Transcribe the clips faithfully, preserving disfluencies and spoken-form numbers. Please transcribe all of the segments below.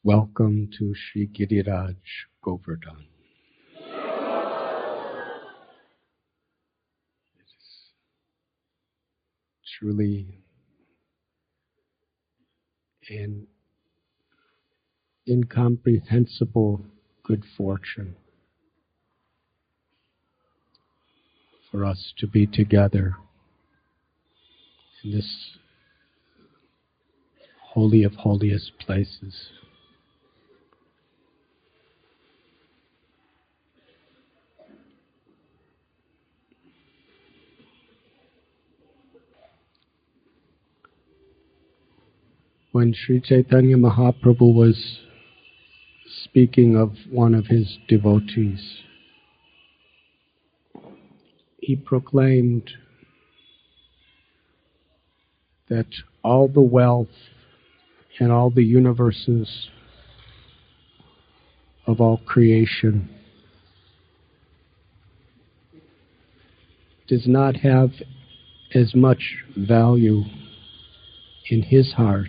Welcome to Sri Giriraj Govardhan. It's truly an incomprehensible good fortune for us to be together in this holy of holiest places. When Sri Chaitanya Mahaprabhu was speaking of one of his devotees, he proclaimed that all the wealth and all the universes of all creation does not have as much value in his heart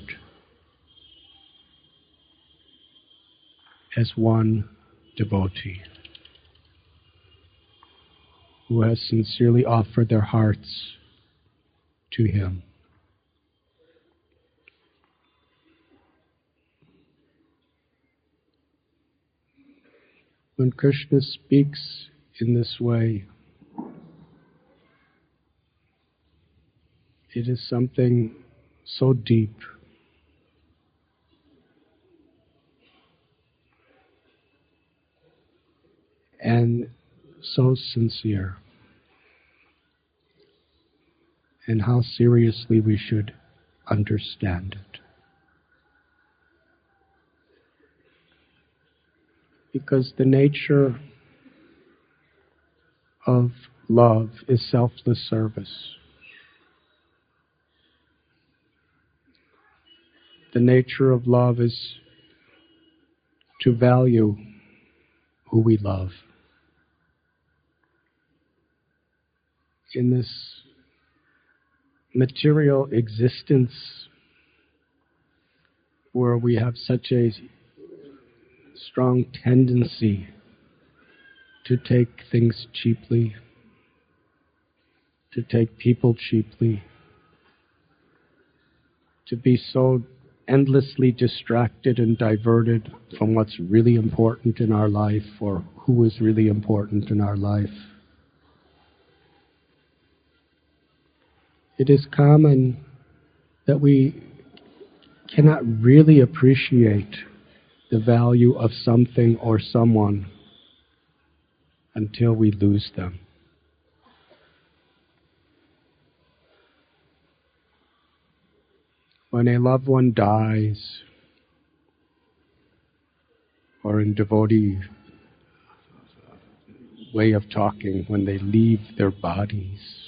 as one devotee who has sincerely offered their hearts to him. When Krishna speaks in this way, it is something so deep and so sincere, and how seriously we should understand it. Because the nature of love is selfless service. The nature of love is to value who we love. In this material existence where we have such a strong tendency to take things cheaply, to take people cheaply, to be so endlessly distracted and diverted from what's really important in our life or who is really important in our life. It is common that we cannot really appreciate the value of something or someone until we lose them. When a loved one dies, or in devotee way of talking, when they leave their bodies,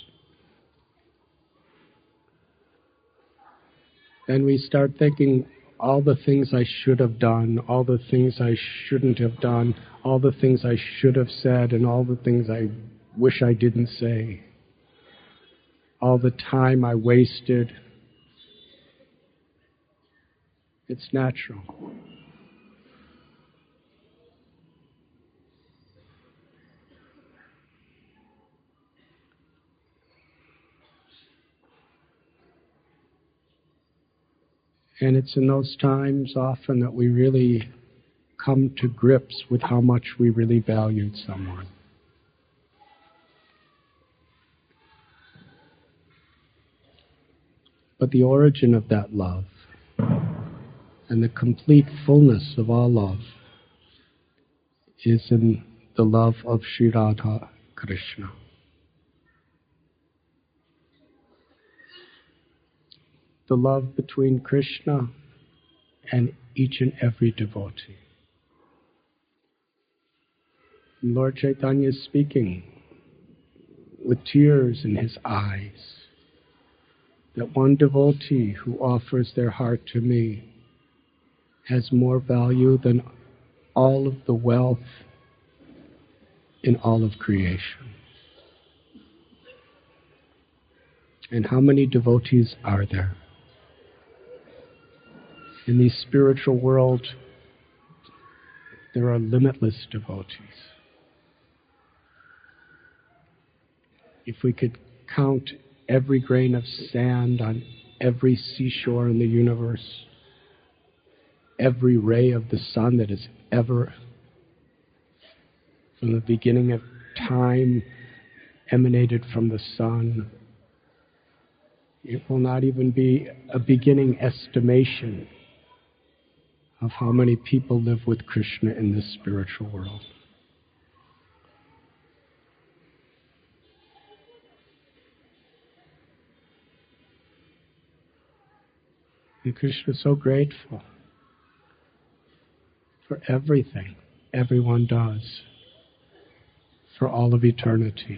then we start thinking all the things I should have done, all the things I shouldn't have done, all the things I should have said, and all the things I wish I didn't say, all the time I wasted. It's natural. And it's in those times often that we really come to grips with how much we really valued someone. But the origin of that love and the complete fullness of all love is in the love of Sri Radha Krishna. The love between Krishna and each and every devotee. And Lord Chaitanya is speaking with tears in his eyes that one devotee who offers their heart to me has more value than all of the wealth in all of creation. And how many devotees are there? In the spiritual world, there are limitless devotees. If we could count every grain of sand on every seashore in the universe, every ray of the sun that has ever, from the beginning of time, emanated from the sun, it will not even be a beginning estimation of how many people live with Krishna in this spiritual world. And Krishna is so grateful for everything everyone does for all of eternity.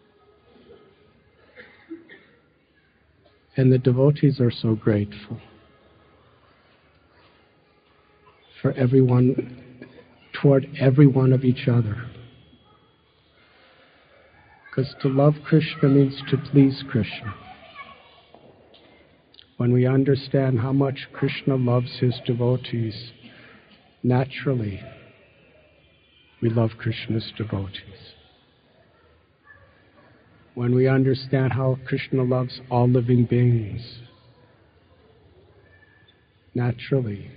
And the devotees are so grateful for everyone, toward every one of each other. Because to love Krishna means to please Krishna. When we understand how much Krishna loves his devotees, naturally we love Krishna's devotees. When we understand how Krishna loves all living beings, naturally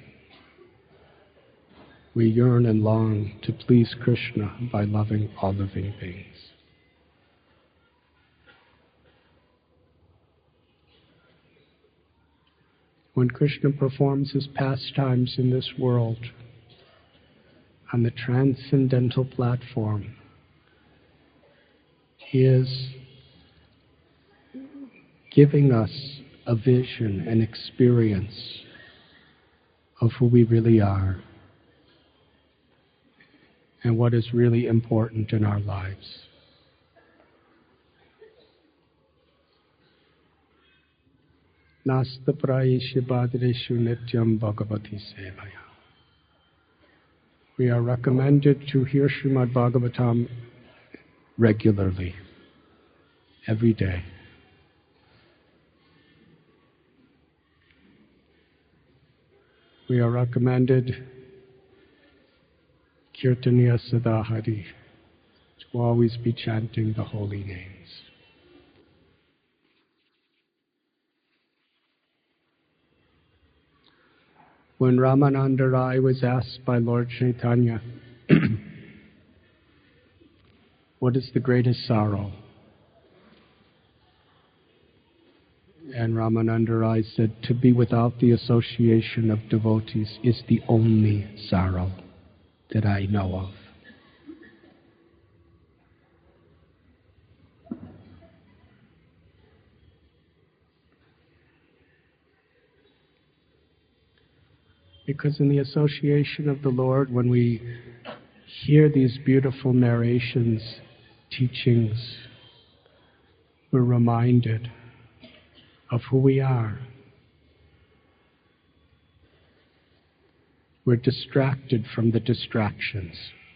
we yearn and long to please Krishna by loving all living beings. When Krishna performs his pastimes in this world, on the transcendental platform, he is giving us a vision, an experience of who we really are and what is really important in our lives. Nasta prayeshu bhadreshu nityam bhagavati sevaya. We are recommended to hear Srimad Bhagavatam regularly, every day. We are recommended Kirtaniya Sadahari, to always be chanting the holy names. When Ramananda Rai was asked by Lord Chaitanya, what is the greatest sorrow? And Ramananda Rai said, to be without the association of devotees is the only sorrow that I know of. Because in the association of the Lord, when we hear these beautiful narrations, teachings, we're reminded of who we are. We're distracted from the distractions.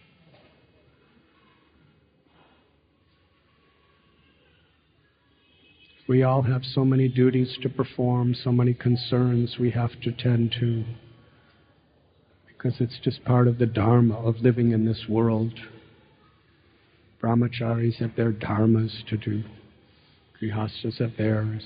We all have so many duties to perform, so many concerns we have to tend to, because it's just part of the dharma of living in this world. Brahmacharis have their dharmas to do. Grihastas have theirs.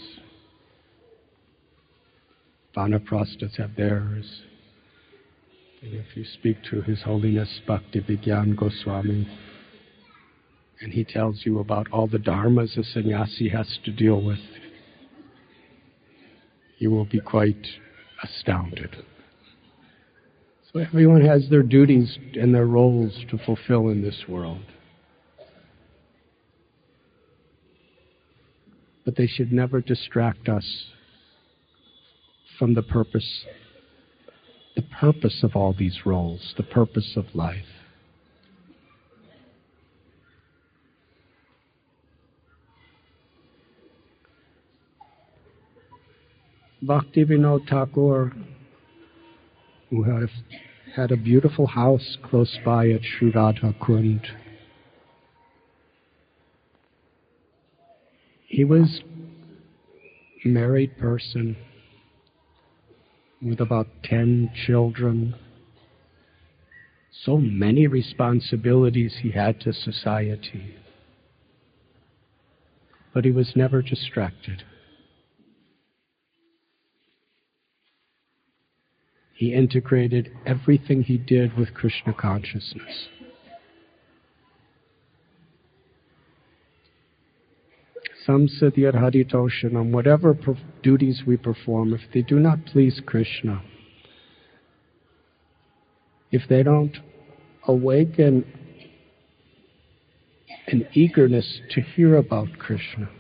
Vanaprasthas have theirs. And if you speak to His Holiness Bhakti Vigyan Goswami, and he tells you about all the dharmas a sannyasi has to deal with, you will be quite astounded. So everyone has their duties and their roles to fulfill in this world. But they should never distract us from the purpose, the purpose of all these roles, the purpose of life. Bhaktivinoda Thakur, who had, had a beautiful house close by at Sri Radha Kund, he was a married person with about ten children, So many responsibilities he had to society. But he was never distracted. He integrated everything he did with Krishna consciousness. Samsadir Haritoshanam, whatever per- duties we perform, if they do not please Krishna, if they don't awaken an eagerness to hear about Krishna,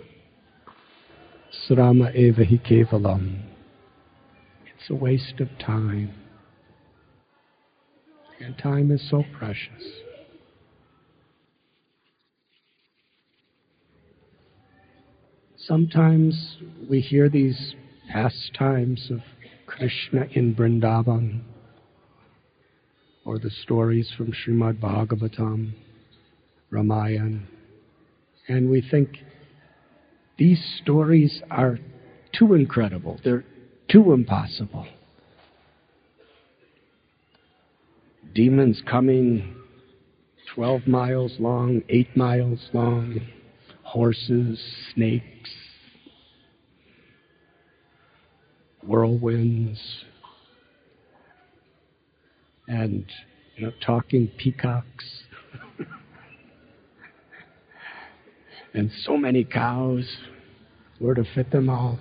Srama eva hi kevalam, it's a waste of time. And time is so precious. Sometimes we hear these pastimes of Krishna in Vrindavan, or the stories from Srimad Bhagavatam, Ramayana, and we think these stories are too incredible, they're too impossible. Demons coming twelve miles long, eight miles long, horses, snakes, whirlwinds, and you know, talking peacocks, and so many cows. Where to fit them all?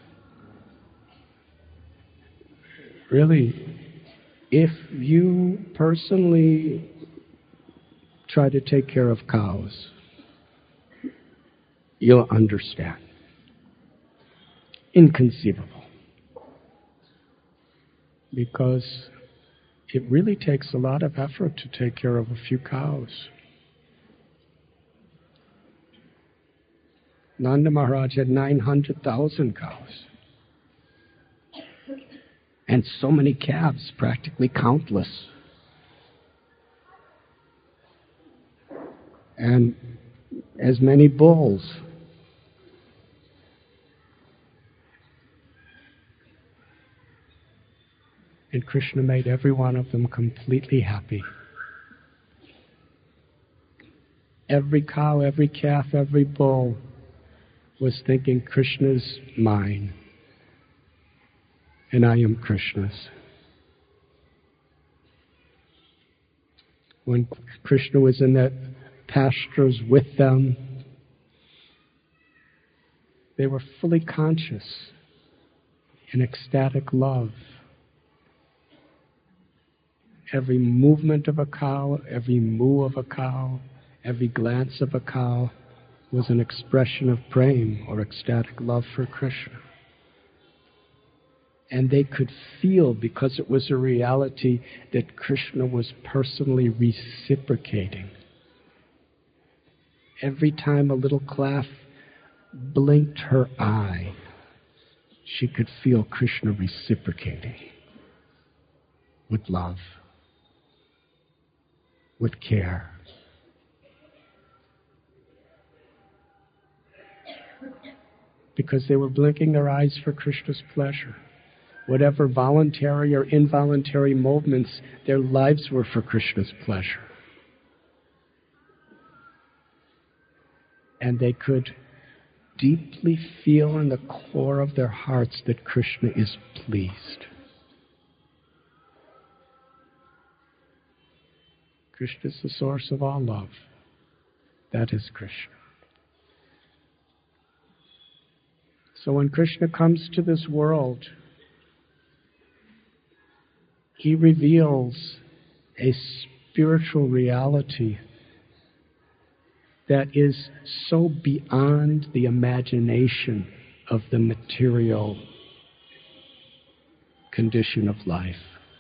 Really, if you personally try to take care of cows, you'll understand. Inconceivable. Because it really takes a lot of effort to take care of a few cows. Nanda Maharaj had nine hundred thousand cows. And so many calves, practically countless. And as many bulls. And Krishna made every one of them completely happy. Every cow, every calf, every bull was thinking, Krishna's mine, and I am Krishna's. When Krishna was in the pastures with them, they were fully conscious in ecstatic love. Every movement of a cow, every moo of a cow, every glance of a cow was an expression of prema or ecstatic love for Krishna. And they could feel, because it was a reality, that Krishna was personally reciprocating. Every time a little calf blinked her eye, she could feel Krishna reciprocating with love, with care. Because they were blinking their eyes for Krishna's pleasure. Whatever voluntary or involuntary movements, their lives were for Krishna's pleasure. And they could deeply feel in the core of their hearts that Krishna is pleased. Krishna is the source of all love. That is Krishna. So when Krishna comes to this world, he reveals a spiritual reality that is so beyond the imagination of the material condition of life.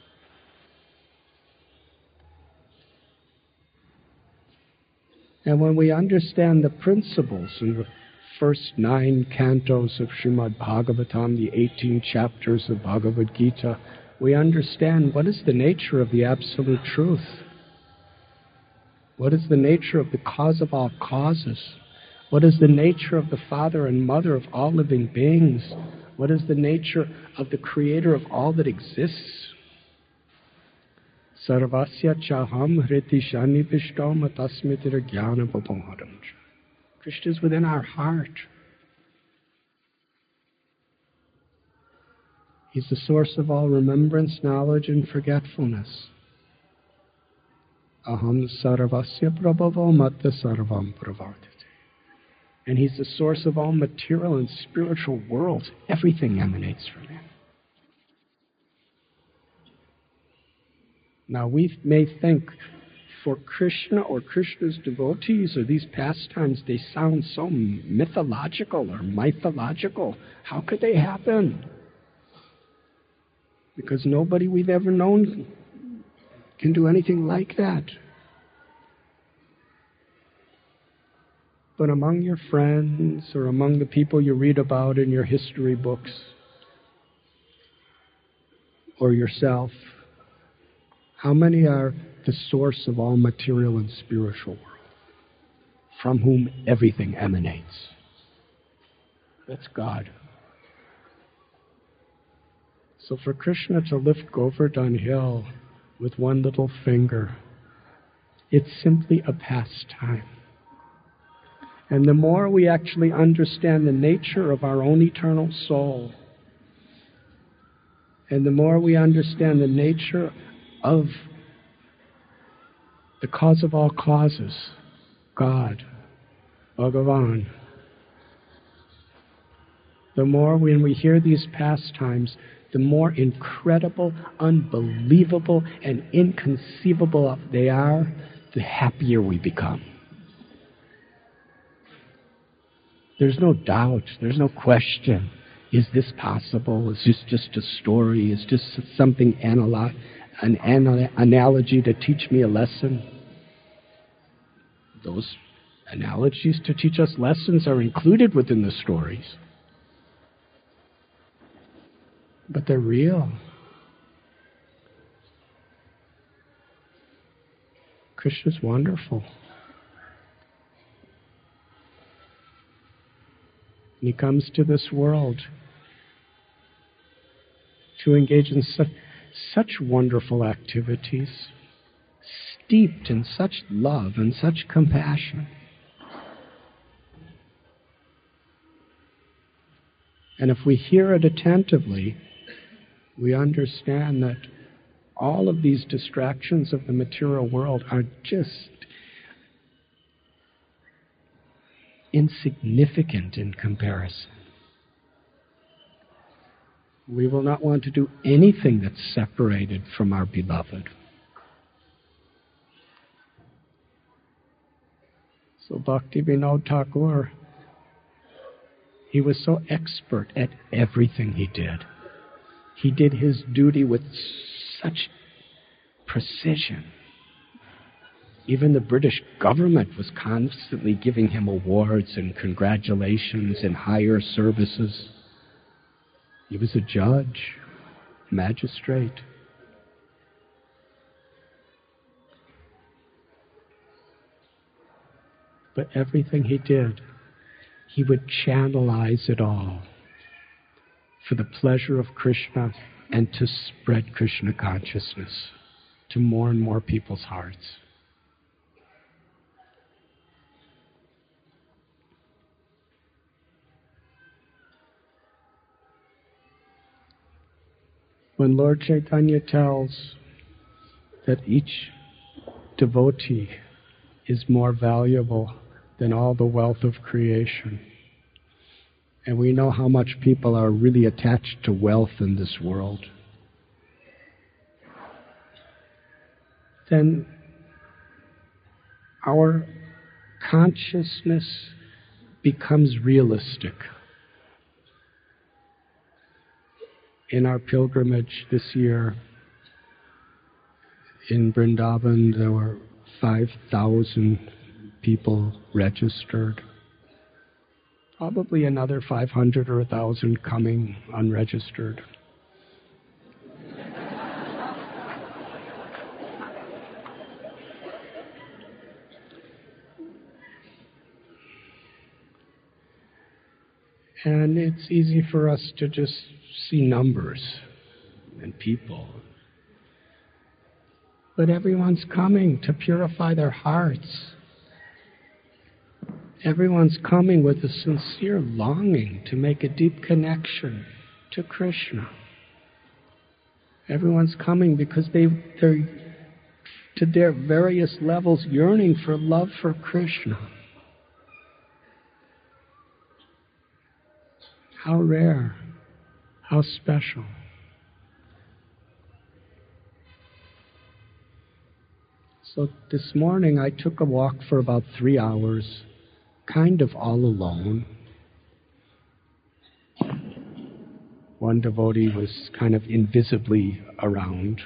And when we understand the principles in the first nine cantos of Srimad Bhagavatam, the eighteen chapters of Bhagavad Gita, we understand what is the nature of the absolute truth. What is the nature of the cause of all causes? What is the nature of the father and mother of all living beings? What is the nature of the creator of all that exists? Sarvasya chaham hriti shani pishtom atasmitira jnana papoharam. Krishna is within our heart. He's the source of all remembrance, knowledge, and forgetfulness. Aham sarvasya prabhavo matta sarvam pravartate. And He's the source of all material and spiritual worlds. Everything emanates from Him. Now we may think for Krishna or Krishna's devotees or these pastimes, they sound so mythological or mythological. How could they happen? Because nobody we've ever known can do anything like that. But among your friends or among the people you read about in your history books or yourself, how many are the source of all material and spiritual world, from whom everything emanates? That's God. So for Krishna to lift Govardhan Hill with one little finger, it's simply a pastime. And the more we actually understand the nature of our own eternal soul, and the more we understand the nature of the cause of all causes, God, Bhagavan, the more when we hear these pastimes, the more incredible, unbelievable, and inconceivable they are, the happier we become. There's no doubt, there's no question. Is this possible? Is this just a story? Is this something analo- an anal- analogy to teach me a lesson? Those analogies to teach us lessons are included within the stories. But they're real. Krishna's wonderful. And He comes to this world to engage in such, such wonderful activities, steeped in such love and such compassion. And if we hear it attentively, we understand that all of these distractions of the material world are just insignificant in comparison. We will not want to do anything that's separated from our beloved. So Bhakti Vinod Thakur, he was so expert at everything he did. He did his duty with such precision. Even the British government was constantly giving him awards and congratulations and higher services. He was a judge, magistrate. But everything he did, he would channelize it all for the pleasure of Krishna and to spread Krishna consciousness to more and more people's hearts. When Lord Chaitanya tells that each devotee is more valuable than all the wealth of creation, and we know how much people are really attached to wealth in this world, then our consciousness becomes realistic. In our pilgrimage this year in Vrindavan, there were five thousand people registered. Probably another five hundred or one thousand coming unregistered. And it's easy for us to just see numbers and people. But everyone's coming to purify their hearts. Everyone's coming with a sincere longing to make a deep connection to Krishna. Everyone's coming because they, they're, to their various levels, yearning for love for Krishna. How rare, how special. So this morning I took a walk for about three hours, kind of all alone. One devotee was kind of invisibly around.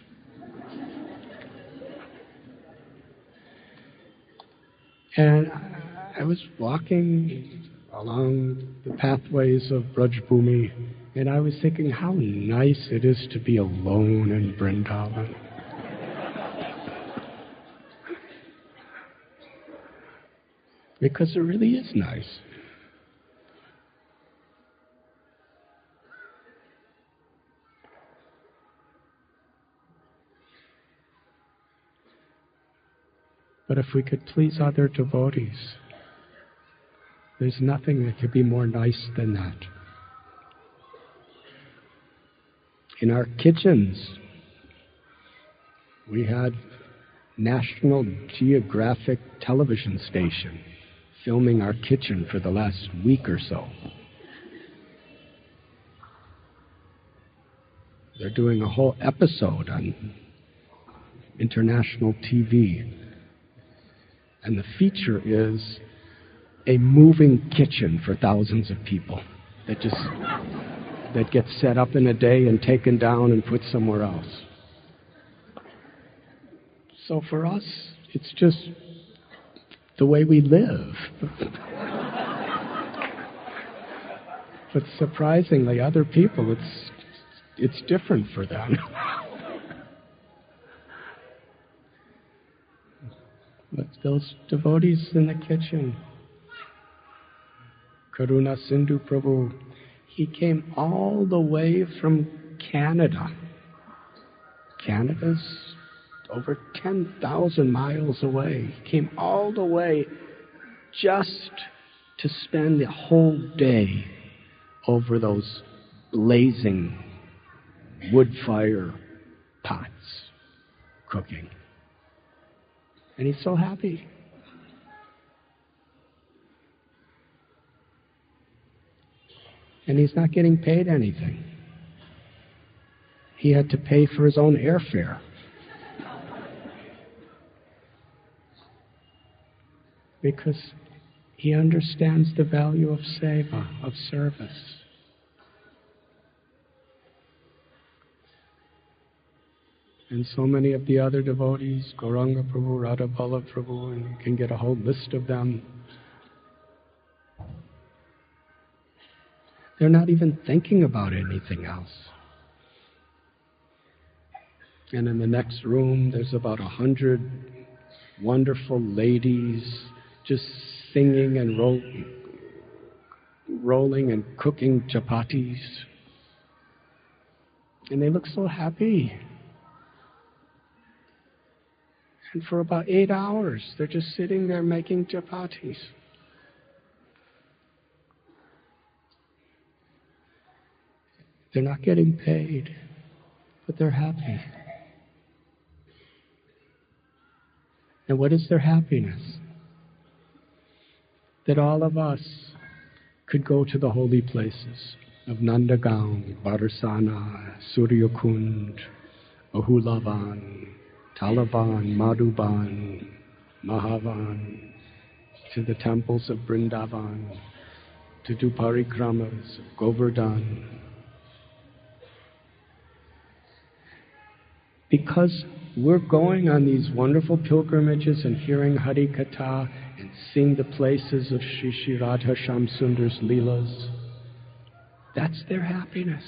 And I was walking along the pathways of Brajbhumi, and I was thinking how nice it is to be alone in Vrindavan. Because it really is nice. But if we could please other devotees, there's nothing that could be more nice than that. In our kitchens, we had National Geographic television station filming our kitchen for the last week or so. They're doing a whole episode on international T V. And the feature is a moving kitchen for thousands of people that just that gets set up in a day and taken down and put somewhere else. So for us, it's just the way we live. But surprisingly, other people, it's it's different for them. But those devotees in the kitchen, Karuna Sindhu Prabhu, he came all the way from Canada. Canada's over ten thousand miles away. He came all the way just to spend the whole day over those blazing wood fire pots cooking. And he's so happy. And he's not getting paid anything. He had to pay for his own airfare. Because he understands the value of seva, of service. And so many of the other devotees, Gauranga Prabhu, Radha Ballabh Prabhu, and you can get a whole list of them. They're not even thinking about anything else. And in the next room, there's about a hundred wonderful ladies just singing and roll, rolling and cooking chapatis. And they look so happy. And for about eight hours, they're just sitting there making chapatis. They're not getting paid, but they're happy. And what is their happiness? That all of us could go to the holy places of Nandagaon, Barsana, Suryakund, Ahulavan, Talavan, Madhuban, Mahavan, to the temples of Vrindavan, to do parikramas of Govardhan. Because we're going on these wonderful pilgrimages and hearing Hari Katha and seeing the places of Shri Shri Radha Shamsundar's Leelas, that's their happiness.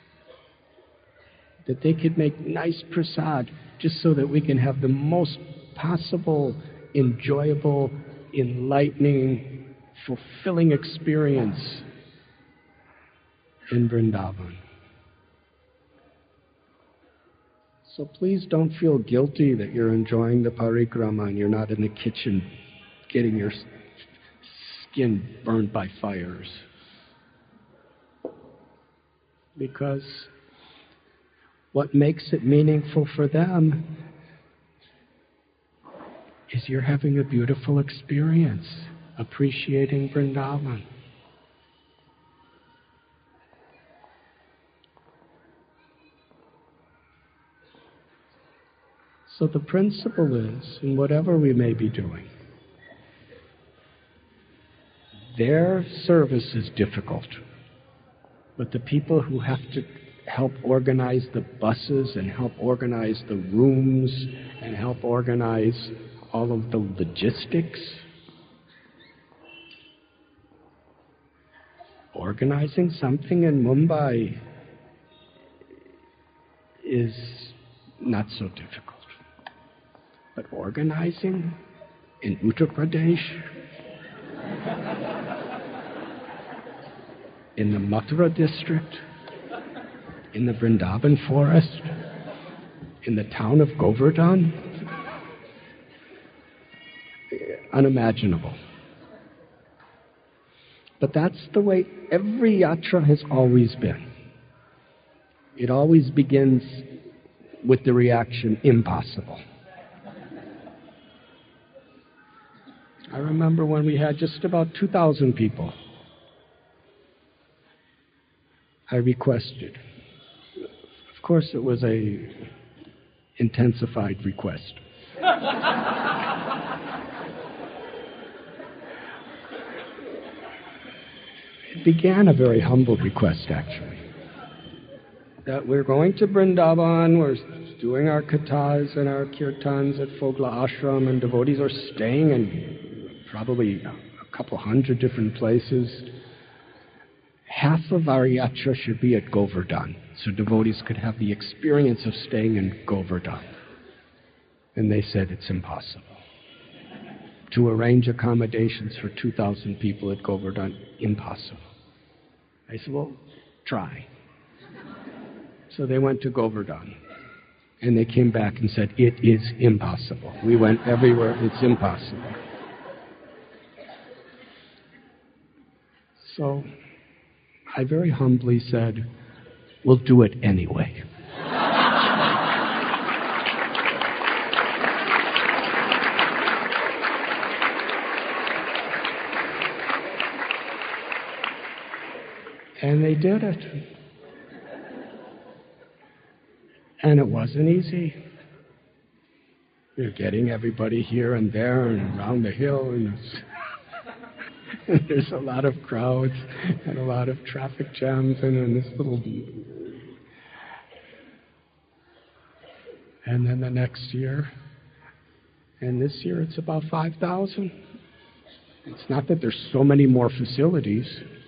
That they could make nice prasad just so that we can have the most possible, enjoyable, enlightening, fulfilling experience in Vrindavan. So please don't feel guilty that you're enjoying the parikrama and you're not in the kitchen getting your skin burned by fires. Because what makes it meaningful for them is you're having a beautiful experience, appreciating Vrindavan. So the principle is, in whatever we may be doing, their service is difficult, but the people who have to help organize the buses and help organize the rooms and help organize all of the logistics, organizing something in Mumbai is not so difficult. But organizing in Uttar Pradesh, in the Mathura district, in the Vrindavan forest, in the town of Govardhan, unimaginable. But that's the way every yatra has always been. It always begins with the reaction, impossible. I remember when we had just about two thousand people, I requested. Of course, it was a intensified request. It began a very humble request, actually. That we're going to Vrindavan, we're doing our kathas and our kirtans at Fogla Ashram, and devotees are staying in probably a couple hundred different places. Half of our yatra should be at Govardhan, so devotees could have the experience of staying in Govardhan. And they said it's impossible. To arrange accommodations for two thousand people at Govardhan, impossible. I said, well, try. So they went to Govardhan, and they came back and said, it is impossible. We went everywhere, it's impossible. So I very humbly said, we'll do it anyway. And they did it. And it wasn't easy. You're getting everybody here and there and around the hill, and it's there's a lot of crowds and a lot of traffic jams, and in this little... And then the next year, and this year it's about five thousand. It's not that there's so many more facilities.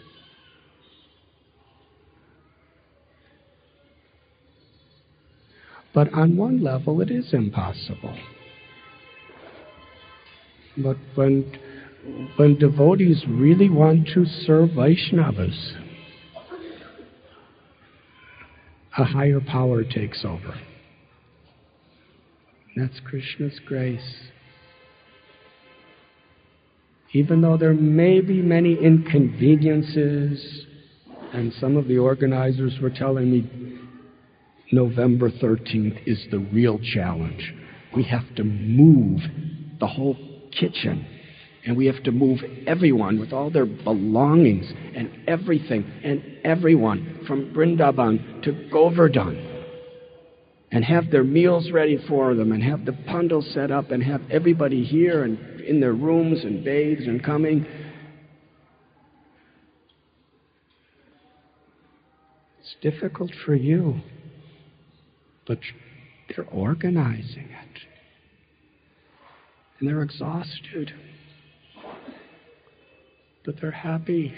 But on one level, it is impossible. But when, when devotees really want to serve Vaishnavas, a higher power takes over. That's Krishna's grace. Even though there may be many inconveniences, and some of the organizers were telling me November thirteenth is the real challenge. We have to move the whole kitchen, and we have to move everyone with all their belongings and everything and everyone from Vrindavan to Govardhan, and have their meals ready for them, and have the pandal set up, and have everybody here and in their rooms and bathed and coming. It's difficult for you. But they're organizing it. And they're exhausted. But they're happy.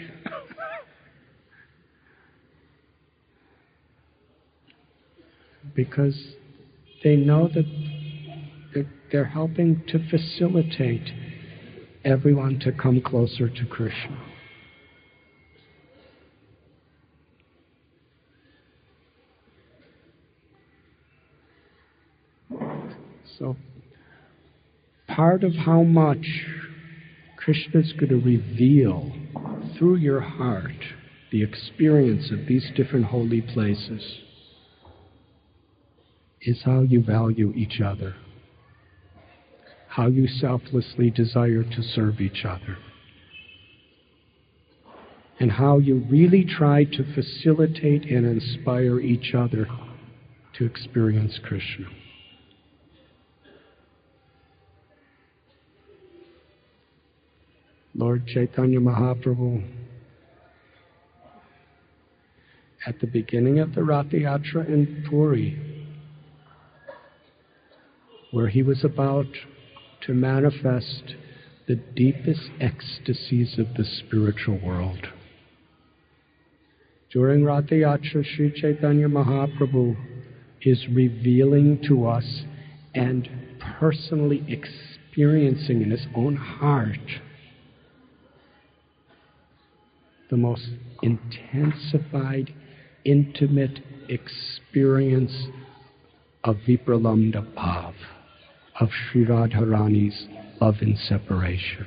Because they know that they're helping to facilitate everyone to come closer to Krishna. So part of how much Krishna's going to reveal through your heart the experience of these different holy places is how you value each other, how you selflessly desire to serve each other, and how you really try to facilitate and inspire each other to experience Krishna. Lord Chaitanya Mahaprabhu, at the beginning of the Rath Yatra in Puri, where he was about to manifest the deepest ecstasies of the spiritual world. During Rath Yatra, Sri Chaitanya Mahaprabhu is revealing to us and personally experiencing in his own heart the most intensified, intimate experience of Vipralamda Bhav, of Sri Radharani's love in separation.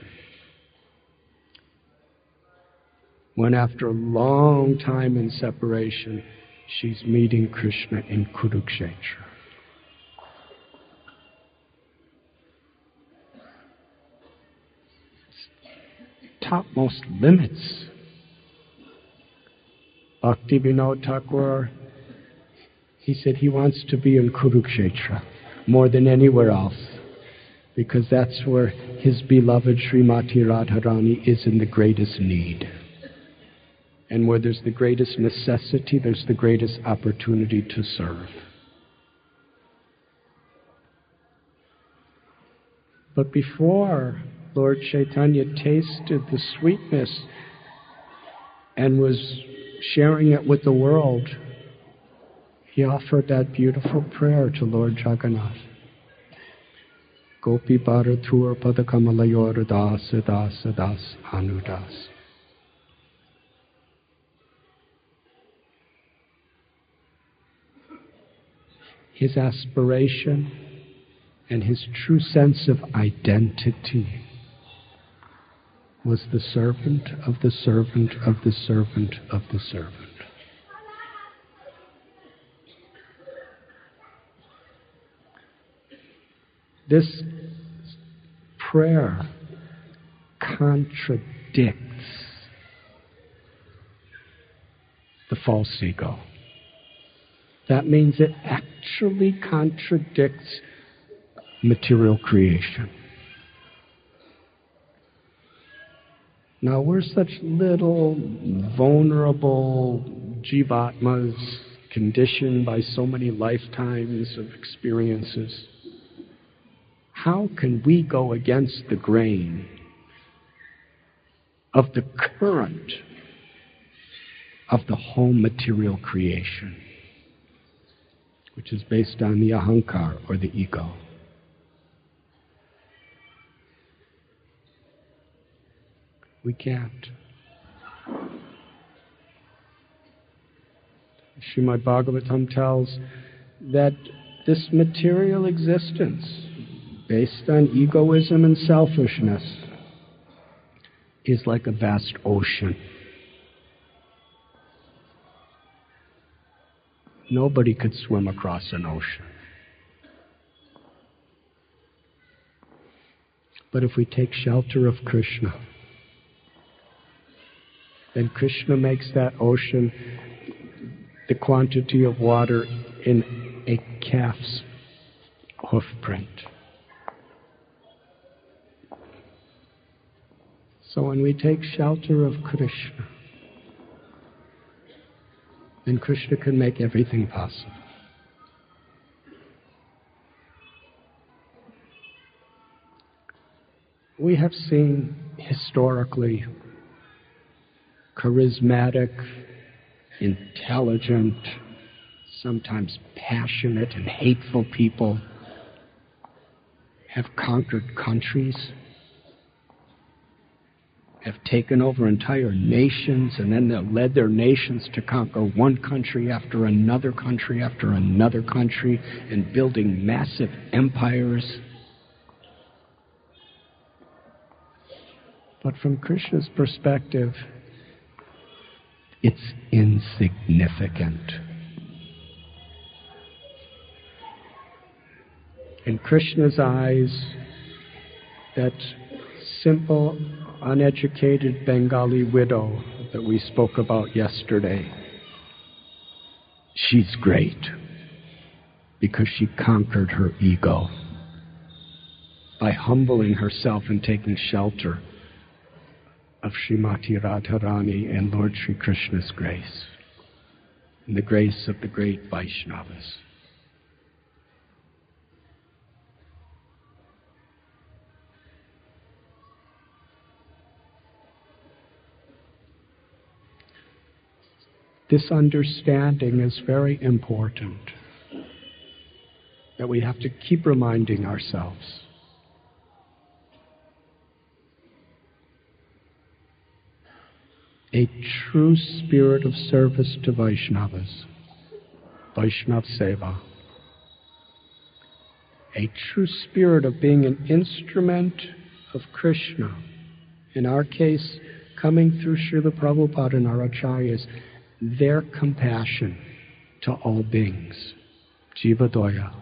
When after a long time in separation, she's meeting Krishna in Kurukshetra. Topmost limits. Bhakti Vinod Thakur, he said he wants to be in Kurukshetra more than anywhere else, because that's where his beloved Srimati Radharani is in the greatest need. And where there's the greatest necessity, there's the greatest opportunity to serve. But before Lord Chaitanya tasted the sweetness and was sharing it with the world, he offered that beautiful prayer to Lord Jagannath. Gopi Bharatur Padakamalayora Das Das Das Anudas. His aspiration and his true sense of identity was the servant of the servant of the servant of the servant. This prayer contradicts the false ego. That means it actually contradicts material creation. Now, we're such little, vulnerable jivatmas, conditioned by so many lifetimes of experiences. How can we go against the grain of the current of the whole material creation, which is based on the ahankar, or the ego? We can't. Srimad Bhagavatam tells that this material existence, based on egoism and selfishness, is like a vast ocean. Nobody could swim across an ocean. But if we take shelter of Krishna, then Krishna makes that ocean the quantity of water in a calf's hoof print. So when we take shelter of Krishna, then Krishna can make everything possible. We have seen historically charismatic, intelligent, sometimes passionate and hateful people have conquered countries. have taken over entire nations, and then they've led their nations to conquer one country after another country after another country and building massive empires. But from Krishna's perspective, it's insignificant. In Krishna's eyes, that simple, uneducated Bengali widow that we spoke about yesterday, she's great because she conquered her ego by humbling herself and taking shelter of Srimati Radharani and Lord Sri Krishna's grace and the grace of the great Vaishnavas. This understanding is very important, that we have to keep reminding ourselves. A true spirit of service to Vaishnavas, Vaishnav Seva, a true spirit of being an instrument of Krishna, in our case, coming through Srila Prabhupada and our acharyas, their compassion to all beings, Jivadoya,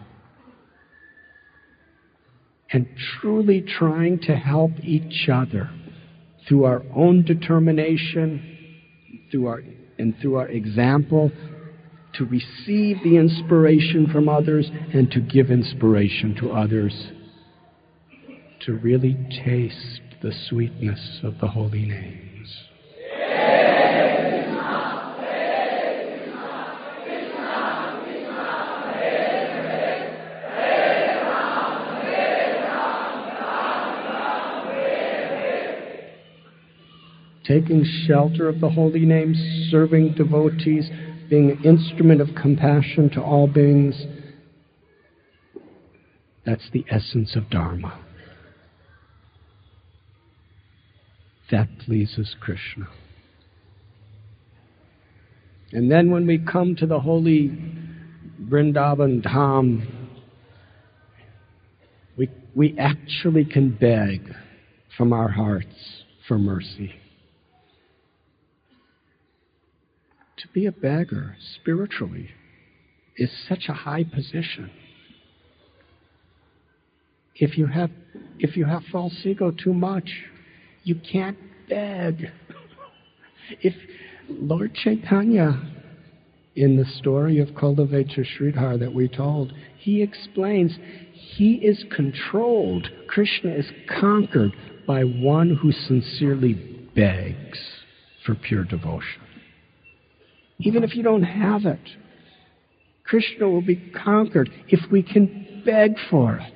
and truly trying to help each other through our own determination, through our and through our example, to receive the inspiration from others and to give inspiration to others, to really taste the sweetness of the holy names. Taking shelter of the holy names, serving devotees, being an instrument of compassion to all beings, that's the essence of Dharma. That pleases Krishna. And then when we come to the holy Vrindavan Dham, we, we actually can beg from our hearts for mercy. To be a beggar spiritually is such a high position. If you have if you have false ego too much, you can't beg. If Lord Chaitanya, in the story of Kuldaveta Sridhar that we told, he explains he is controlled, Krishna is conquered by one who sincerely begs for pure devotion. Even if you don't have it, Krishna will be conquered if we can beg for it.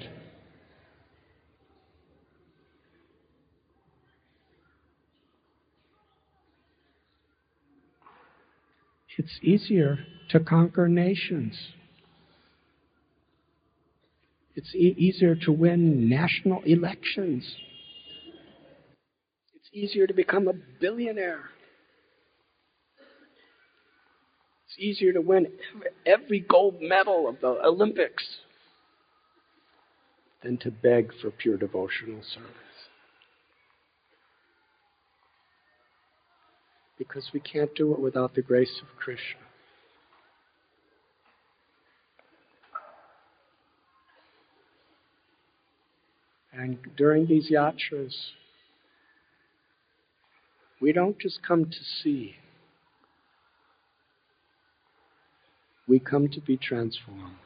It's easier to conquer nations. It's e- easier to win national elections. It's easier to become a billionaire. It's easier to win every gold medal of the Olympics than to beg for pure devotional service. Because we can't do it without the grace of Krishna. And during these yatras, we don't just come to see. We come to be transformed.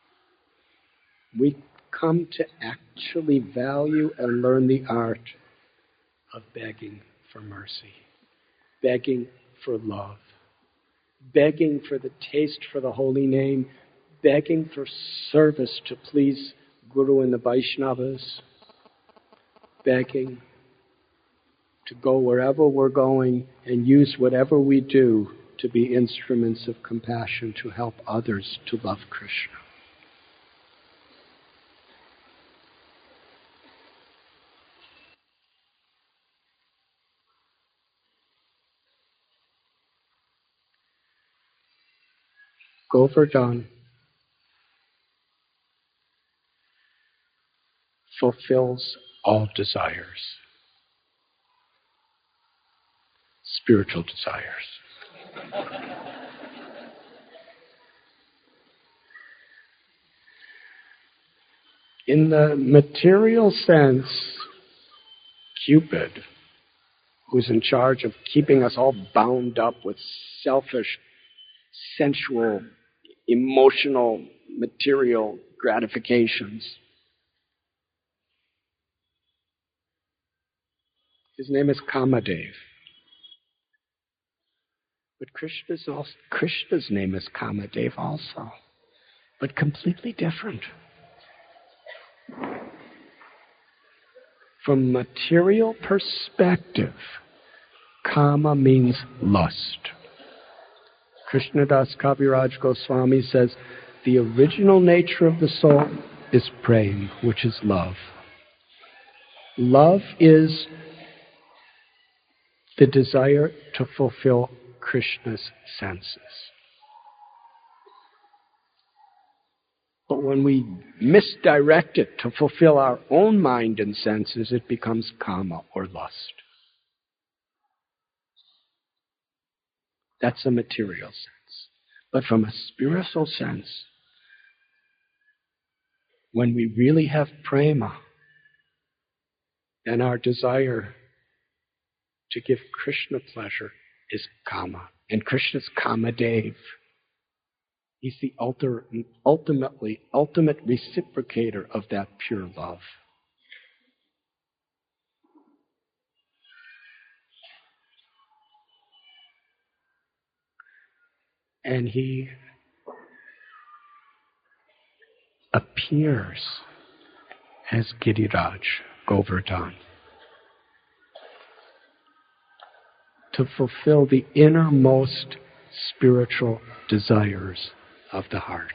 We come to actually value and learn the art of begging for mercy, begging for love, begging for the taste for the holy name, begging for service to please Guru and the Vaishnavas, begging to go wherever we're going and use whatever we do to be instruments of compassion to help others to love Krishna. Govardhan fulfills all desires, spiritual desires. In the material sense, Cupid, who's in charge of keeping us all bound up with selfish, sensual, emotional, material gratifications. His name is Kamadev. But Krishna's, also, Krishna's name is Kamadev also, but completely different. From material perspective, Kama means lust. Krishnadas Kaviraj Goswami says, the original nature of the soul is prem, which is love. Love is the desire to fulfill Krishna's senses. But when we misdirect it to fulfill our own mind and senses, it becomes kama or lust. That's a material sense. But from a spiritual sense, when we really have prema, then our desire to give Krishna pleasure is kama. And Krishna's Kamadev. He's the ulter, ultimately, ultimate reciprocator of that pure love. And he appears as Giriraj, Govardhan, to fulfill the innermost spiritual desires of the heart.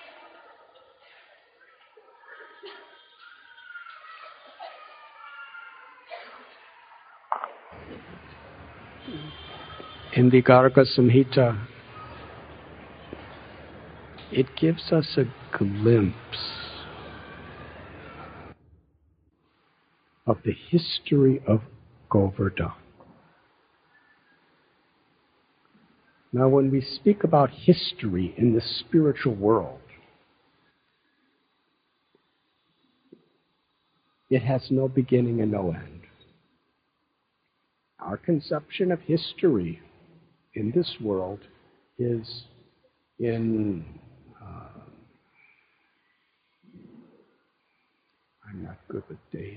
In the Garga Samhita, it gives us a glimpse of the history of Govardhan. Now, when we speak about history in the spiritual world, it has no beginning and no end. Our conception of history in this world is in, uh, I'm not good with dates.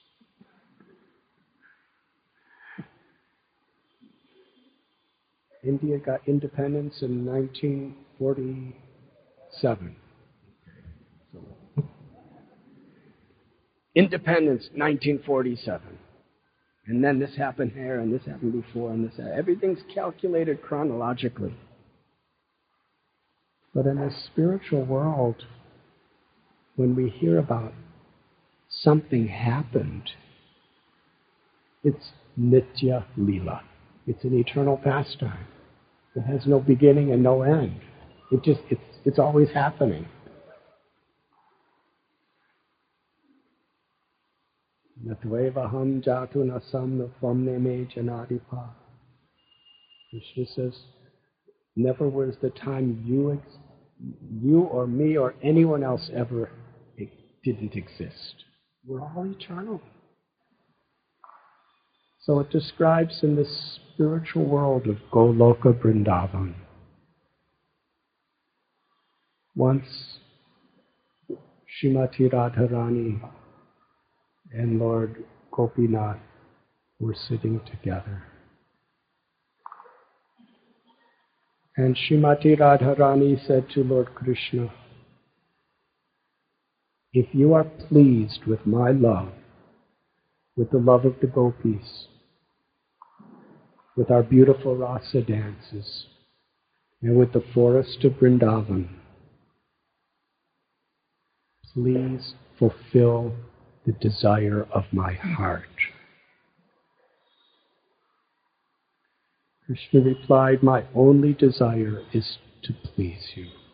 India got independence in nineteen forty-seven. So, independence, nineteen forty-seven. And then this happened here, and this happened before, and this happened. Everything's calculated chronologically. But in the spiritual world, when we hear about something happened, it's Nitya Leela. It's an eternal pastime. It has no beginning and no end. It just, it's, it's always happening. Natvevaham jatu nasam navamne me janadipa. Krishna says, never was the time you, ex- you or me or anyone else ever it didn't exist. We're all eternal. So it describes in the spiritual world of Goloka Vrindavan. Once Srimati Radharani and Lord Gopinath were sitting together. And Srimati Radharani said to Lord Krishna, if you are pleased with my love, with the love of the gopis, with our beautiful rasa dances, and with the forest of Vrindavan, please fulfill the desire of my heart. Krishna replied, my only desire is to please you.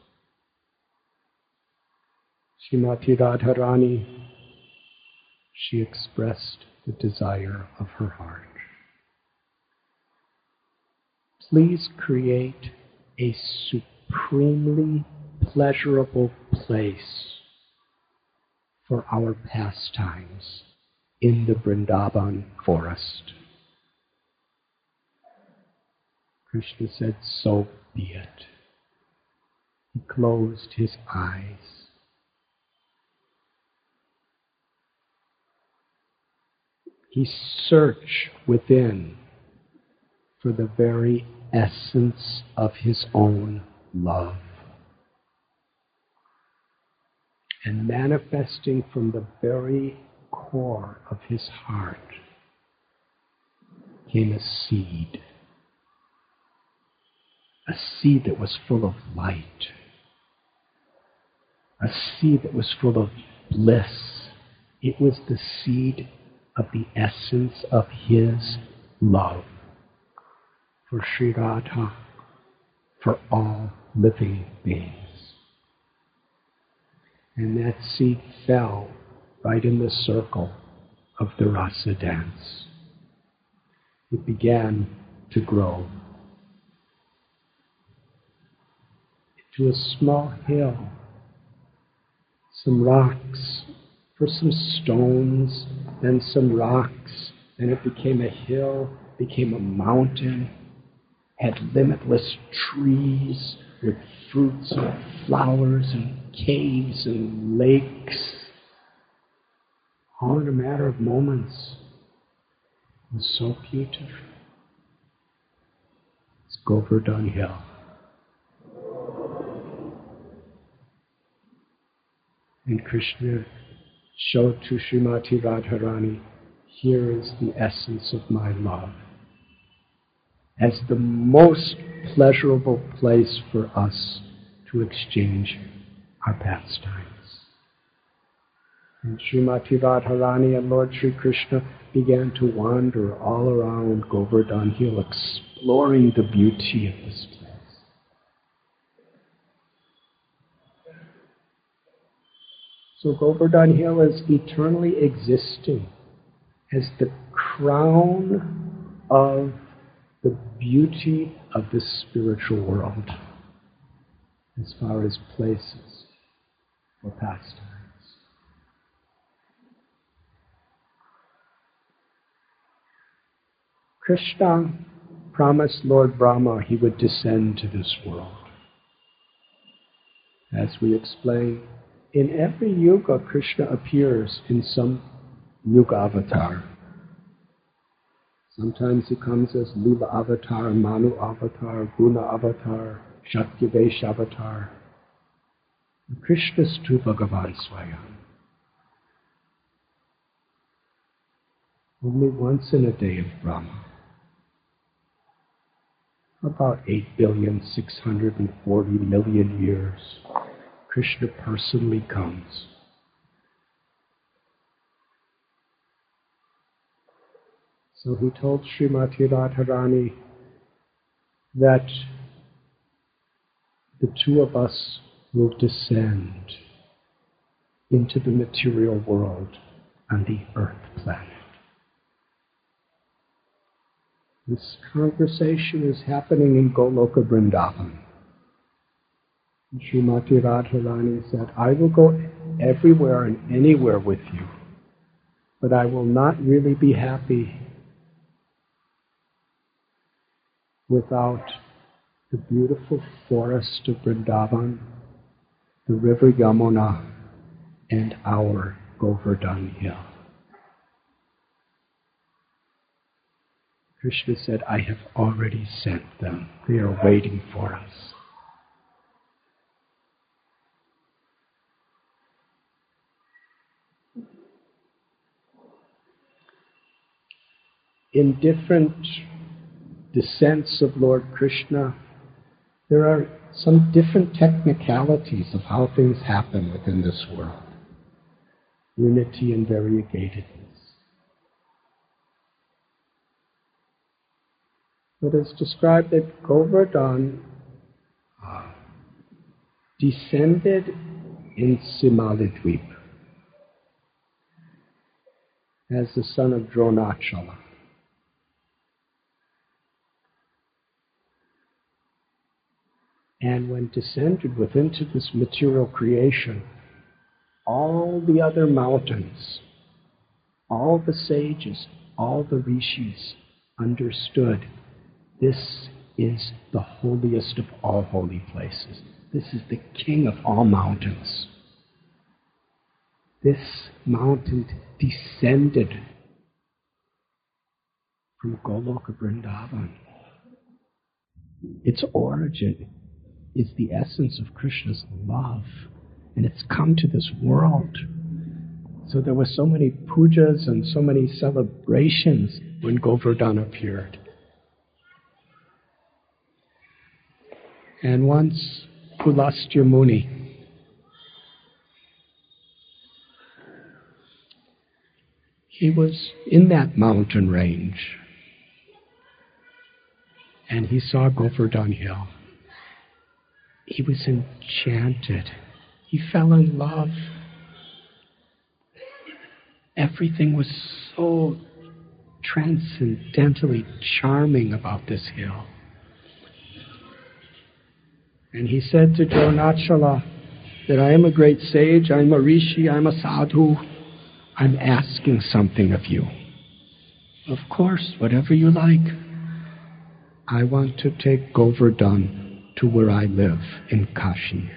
Srimati Radharani, she expressed the desire of her heart. Please create a supremely pleasurable place for our pastimes in the Vrindavan forest. Krishna said, so be it. He closed his eyes. He searched within for the very essence of his own love. And manifesting from the very core of his heart came a seed. A seed that was full of light. A seed that was full of bliss. It was the seed of the essence of his love for Sri Radha, for all living beings. And that seed fell right in the circle of the rasa dance. It began to grow into a small hill, some rocks, first some stones, then some rocks, then it became a hill, became a mountain, had limitless trees with fruits and flowers and caves and lakes. All in a matter of moments. It was so beautiful. It's Govardhan Hill. And Krishna showed to Srimati Radharani, here is the essence of my love, as the most pleasurable place for us to exchange our pastimes. And Srimati Radharani and Lord Sri Krishna began to wander all around Govardhan Hill, exploring the beauty of this place. So Govardhan Hill is eternally existing as the crown of the beauty of the spiritual world as far as places for pastimes. Krishna promised Lord Brahma he would descend to this world. As we explain, in every yuga, Krishna appears in some yuga avatar. Sometimes he comes as Lila avatar, Manu avatar, Guna avatar, Shaktivesh avatar. Krishna's tu Bhagavan Swayam. Only once in a day of Brahma. About eight billion six hundred forty million years, Krishna personally comes. So he told Srimati Radharani that the two of us will descend into the material world on the earth planet. This conversation is happening in Goloka Vrindavan. And Srimati Radharani said, I will go everywhere and anywhere with you, but I will not really be happy without the beautiful forest of Vrindavan, the river Yamuna, and our Govardhan Hill. Krishna said, I have already sent them. They are waiting for us. In different descents of Lord Krishna, there are some different technicalities of how things happen within this world. Unity and variegatedness. It is described that Govardhan uh, descended in Simalidweep as the son of Dronachala. And when descended within to this material creation, all the other mountains, all the sages, all the rishis understood this is the holiest of all holy places. This is the king of all mountains. This mountain descended from Goloka Vrindavan. Its origin is the essence of Krishna's love, and it's come to this world. So there were so many pujas and so many celebrations when Govardhan appeared. And once Pulastya Muni, he was in that mountain range, and he saw Govardhan Hill. He was enchanted. He fell in love. Everything was so transcendently charming about this hill. And he said to Dronachala that I am a great sage, I'm a rishi, I'm a sadhu. I'm asking something of you. Of course, whatever you like. I want to take Govardhan to where I live in Kashi.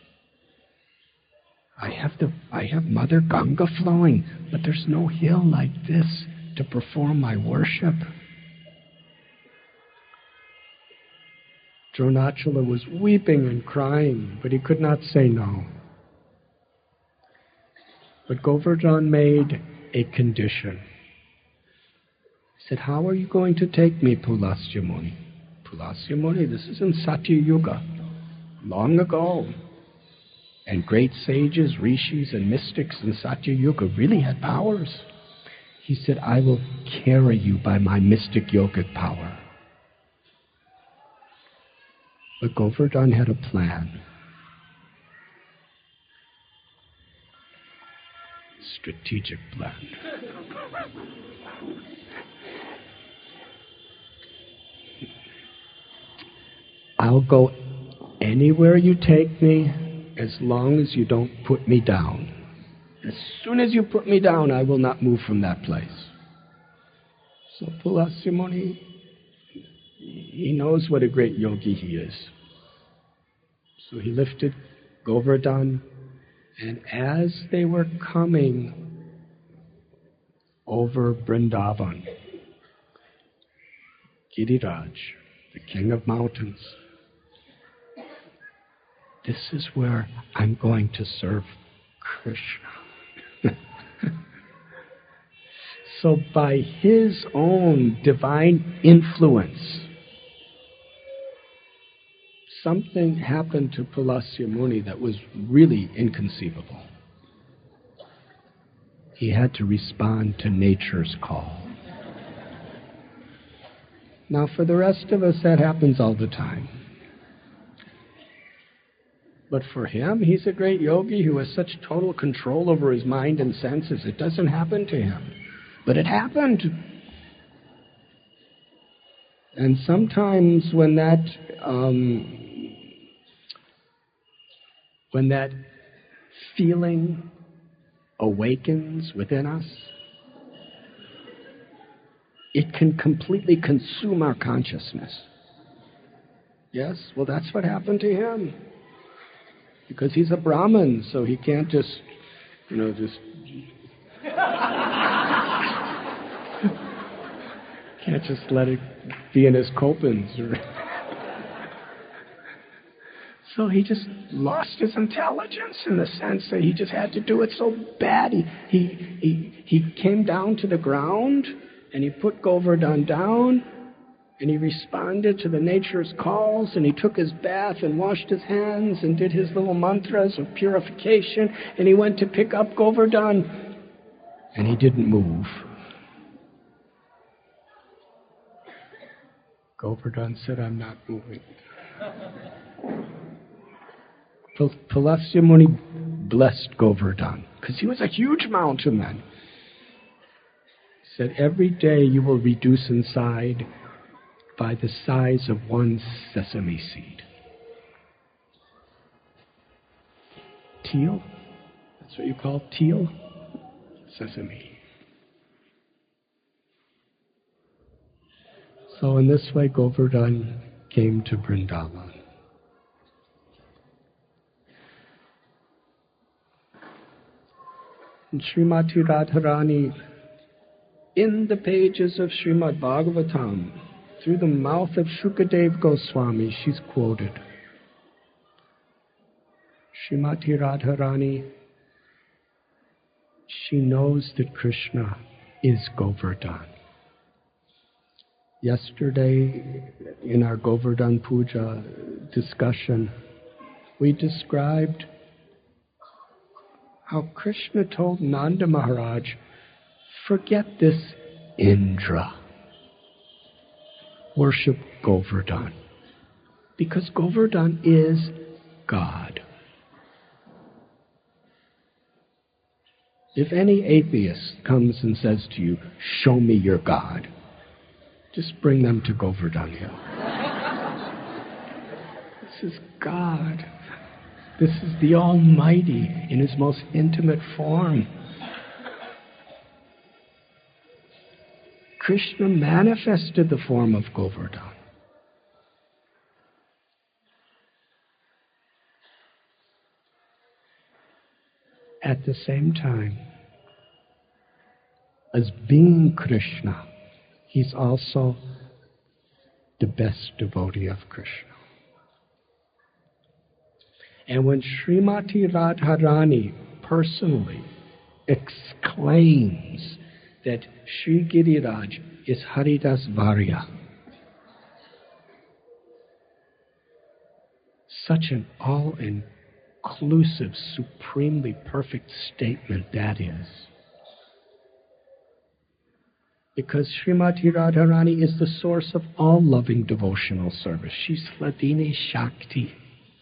I have the I have Mother Ganga flowing, but there's no hill like this to perform my worship. Dronachala was weeping and crying, but he could not say no. But Govardhan made a condition. He said, how are you going to take me, Pulastya Muni? Pulastya Muni, this is in Satya Yuga, long ago. And great sages, rishis, and mystics in Satya Yuga really had powers. He said, I will carry you by my mystic yogic power. But Govardhan had a plan. Strategic plan. I'll go anywhere you take me as long as you don't put me down. As soon as you put me down, I will not move from that place. So Pulastya Muni, he knows what a great yogi he is. So he lifted Govardhan, and as they were coming over Vrindavan, Giriraj, the king of mountains, this is where I'm going to serve Krishna. So by his own divine influence, something happened to Pulastya Muni that was really inconceivable. He had to respond to nature's call. Now, for the rest of us, that happens all the time. But for him, he's a great yogi who has such total control over his mind and senses. It doesn't happen to him. But it happened. And sometimes when that um, when that feeling awakens within us, it can completely consume our consciousness. Yes? Well, that's what happened to him. Because he's a Brahmin, so he can't just, you know, just... can't just let it be in his copings. Or so he just lost his intelligence in the sense that he just had to do it so bad. He, he, he, he came down to the ground, and he put Govardhan down, and he responded to the nature's calls, and he took his bath and washed his hands and did his little mantras of purification, and he went to pick up Govardhan, and he didn't move. Govardhan said, I'm not moving. Pulastya Muni blessed Govardhan, because he was a huge mountain man. He said, every day you will reduce inside by the size of one sesame seed. Teal? That's what you call teal? Sesame. So in this way, Govardhan came to Vrindavan. And Srimati Radharani, in the pages of Srimad Bhagavatam, through the mouth of Shukadev Goswami, she's quoted. Srimati Radharani, she knows that Krishna is Govardhan. Yesterday, in our Govardhan Puja discussion, we described how Krishna told Nanda Maharaj, forget this Indra. Worship Govardhan. Because Govardhan is God. If any atheist comes and says to you, show me your God, just bring them to Govardhan Hill. This is God. This is the Almighty in His most intimate form. Krishna manifested the form of Govardhan. At the same time, as being Krishna, He's also the best devotee of Krishna. And when Srimati Radharani personally exclaims that Sri Giriraj is Haridas Varya, such an all-inclusive, supremely perfect statement that is. Because Srimati Radharani is the source of all loving devotional service. She's Hladini Shakti.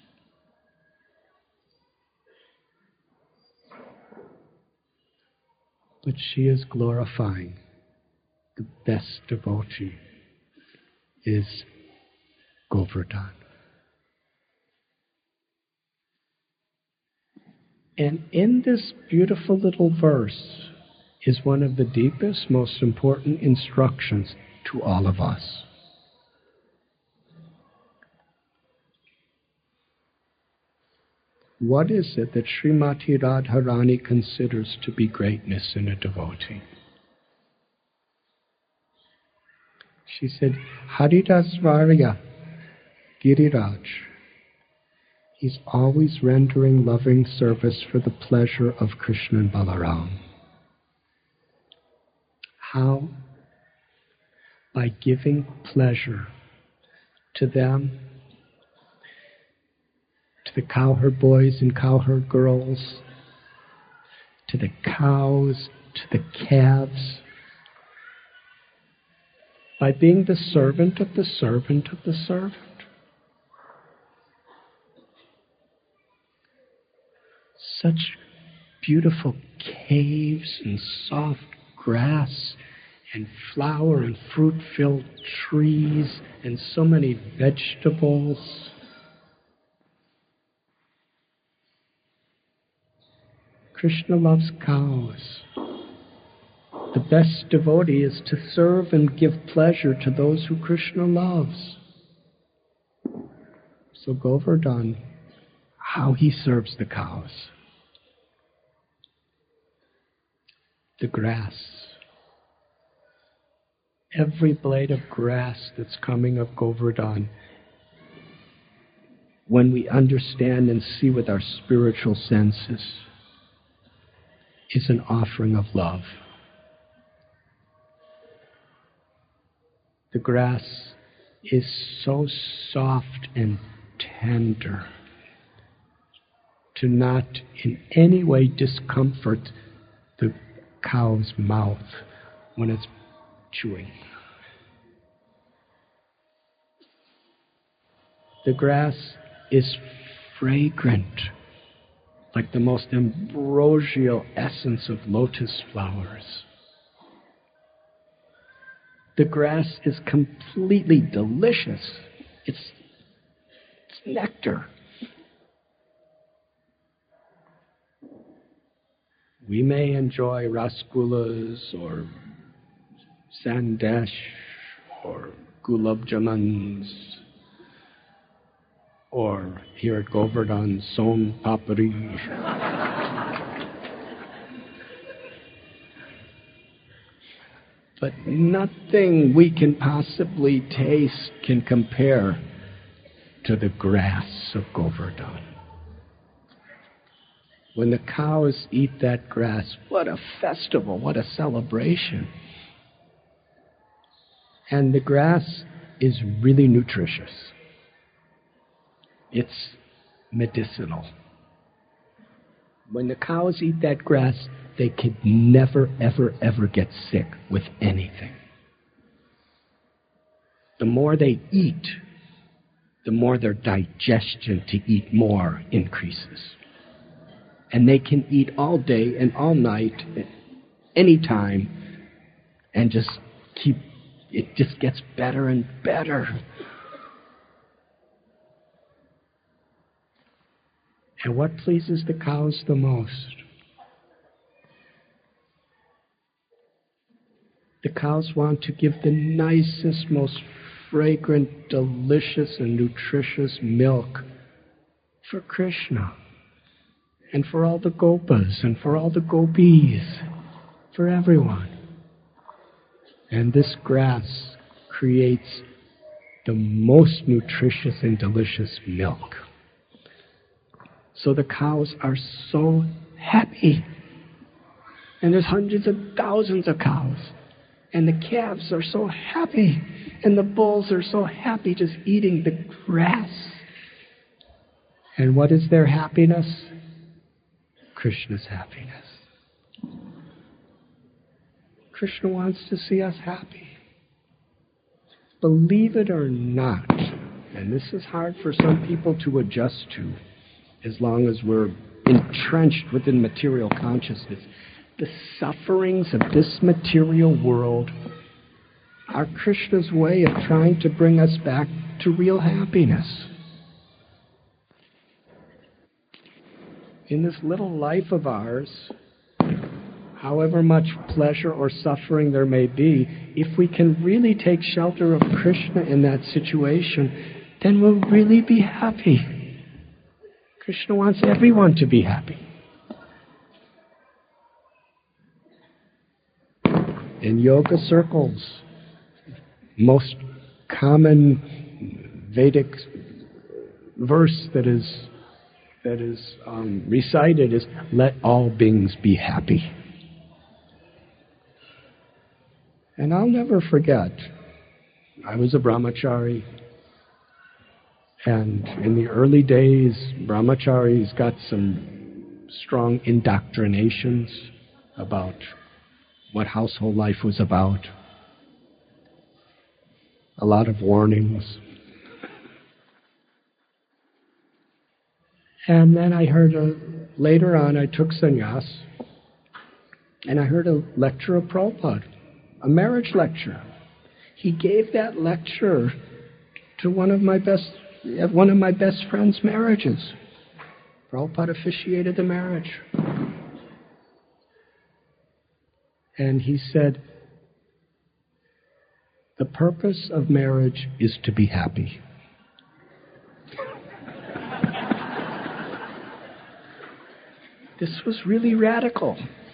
But she is glorifying the best devotee is Govardhan. And in this beautiful little verse is one of the deepest, most important instructions to all of us. What is it that Srimati Radharani considers to be greatness in a devotee? She said, Haridas Varya, Giriraj. He's always rendering loving service for the pleasure of Krishna and Balaram. How? By giving pleasure to them, to the cowherd boys and cowherd girls, to the cows, to the calves, by being the servant of the servant of the servant. Such beautiful caves and soft grass and flower and fruit-filled trees and so many vegetables. Krishna loves cows. The best devotee is to serve and give pleasure to those who Krishna loves. So Govardhan, how he serves the cows. The grass. Every blade of grass that's coming of Govardhan, when we understand and see with our spiritual senses, is an offering of love. The grass is so soft and tender to not in any way discomfort the cow's mouth when it's chewing. The grass is fragrant like the most ambrosial essence of lotus flowers. The grass is completely delicious. It's, it's nectar. We may enjoy rasgullas or sandesh or gulab jamans, or here at Govardhan, son papri. But nothing we can possibly taste can compare to the grass of Govardhan. When the cows eat that grass, what a festival, what a celebration. And the grass is really nutritious. It's medicinal. When the cows eat that grass, they could never, ever, ever get sick with anything. The more they eat, the more their digestion to eat more increases. And they can eat all day and all night, any time, and just keep, it just gets better and better. And what pleases the cows the most? The cows want to give the nicest, most fragrant, delicious, and nutritious milk for Krishna, and for all the gopas, and for all the gopis, for everyone. And this grass creates the most nutritious and delicious milk. So the cows are so happy. And there's hundreds of thousands of cows. And the calves are so happy. And the bulls are so happy just eating the grass. And what is their happiness? Krishna's happiness. Krishna wants to see us happy. Believe it or not, and this is hard for some people to adjust to, as long as we're entrenched within material consciousness, the sufferings of this material world are Krishna's way of trying to bring us back to real happiness. In this little life of ours, however much pleasure or suffering there may be, if we can really take shelter of Krishna in that situation, then we'll really be happy. Krishna wants everyone to be happy. In yoga circles, most common Vedic verse that is that is um, recited is, "Let all beings be happy." And I'll never forget, I was a brahmachari, and in the early days, brahmacharis got some strong indoctrinations about what household life was about. A lot of warnings. And then I heard, a, later on I took sannyas, and I heard a lecture of Prabhupada, a marriage lecture. He gave that lecture to one of my best, one of my best friend's marriages. Prabhupada officiated the marriage. And he said, the purpose of marriage is to be happy. This was really radical.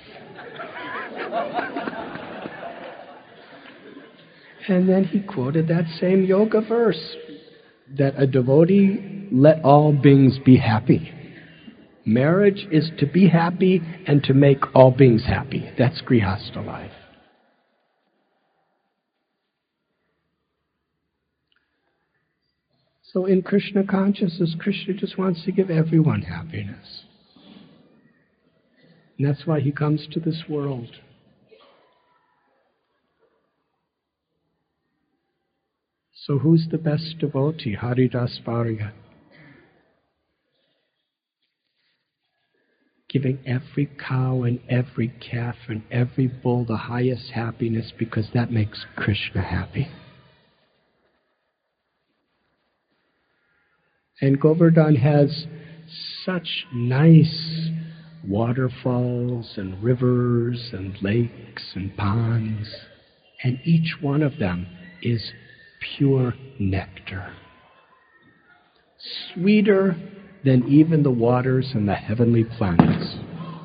And then he quoted that same yoga verse, that a devotee, let all beings be happy. Marriage is to be happy and to make all beings happy. That's Grihastha life. So in Krishna consciousness, Krishna just wants to give everyone happiness. And that's why he comes to this world. So who's the best devotee? Haridas Varya. giving every cow and every calf and every bull the highest happiness because that makes Krishna happy. And Govardhan has such nice waterfalls and rivers and lakes and ponds, and each one of them is pure nectar, sweeter than even the waters in the heavenly planets.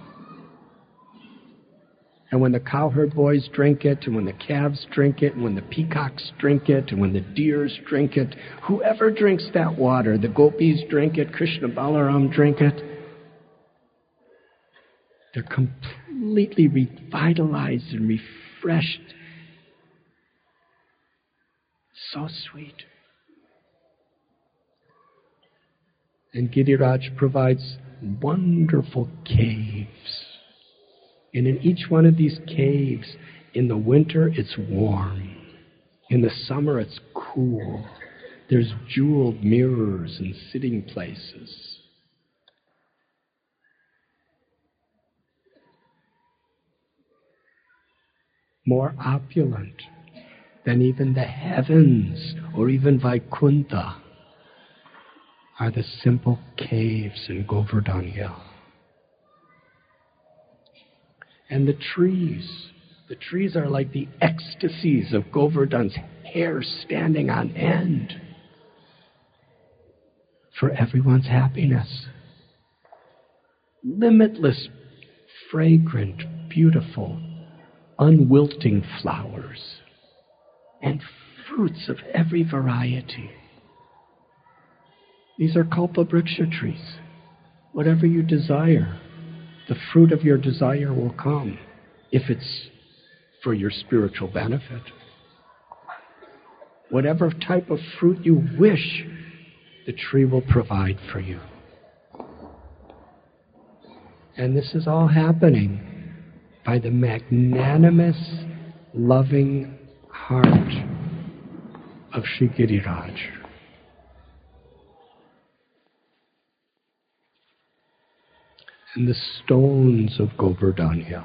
And when the cowherd boys drink it, and when the calves drink it, and when the peacocks drink it, and when the deers drink it, whoever drinks that water, the gopis drink it, Krishna Balaram drink it, they're completely revitalized and refreshed. So sweet. And Giriraj provides wonderful caves. And in each one of these caves, in the winter it's warm. In the summer it's cool. There's jeweled mirrors and sitting places. More opulent than even the heavens or even Vaikuntha are the simple caves in Govardhan Hill. And the trees, the trees are like the ecstasies of Govardhan's hair standing on end for everyone's happiness. Limitless, fragrant, beautiful, unwilting flowers and fruits of every variety. These are kalpavriksha trees. Whatever you desire, the fruit of your desire will come if it's for your spiritual benefit. Whatever type of fruit you wish, the tree will provide for you. And this is all happening by the magnanimous, loving heart of Sri Giriraj. And the stones of Govardhan Hill.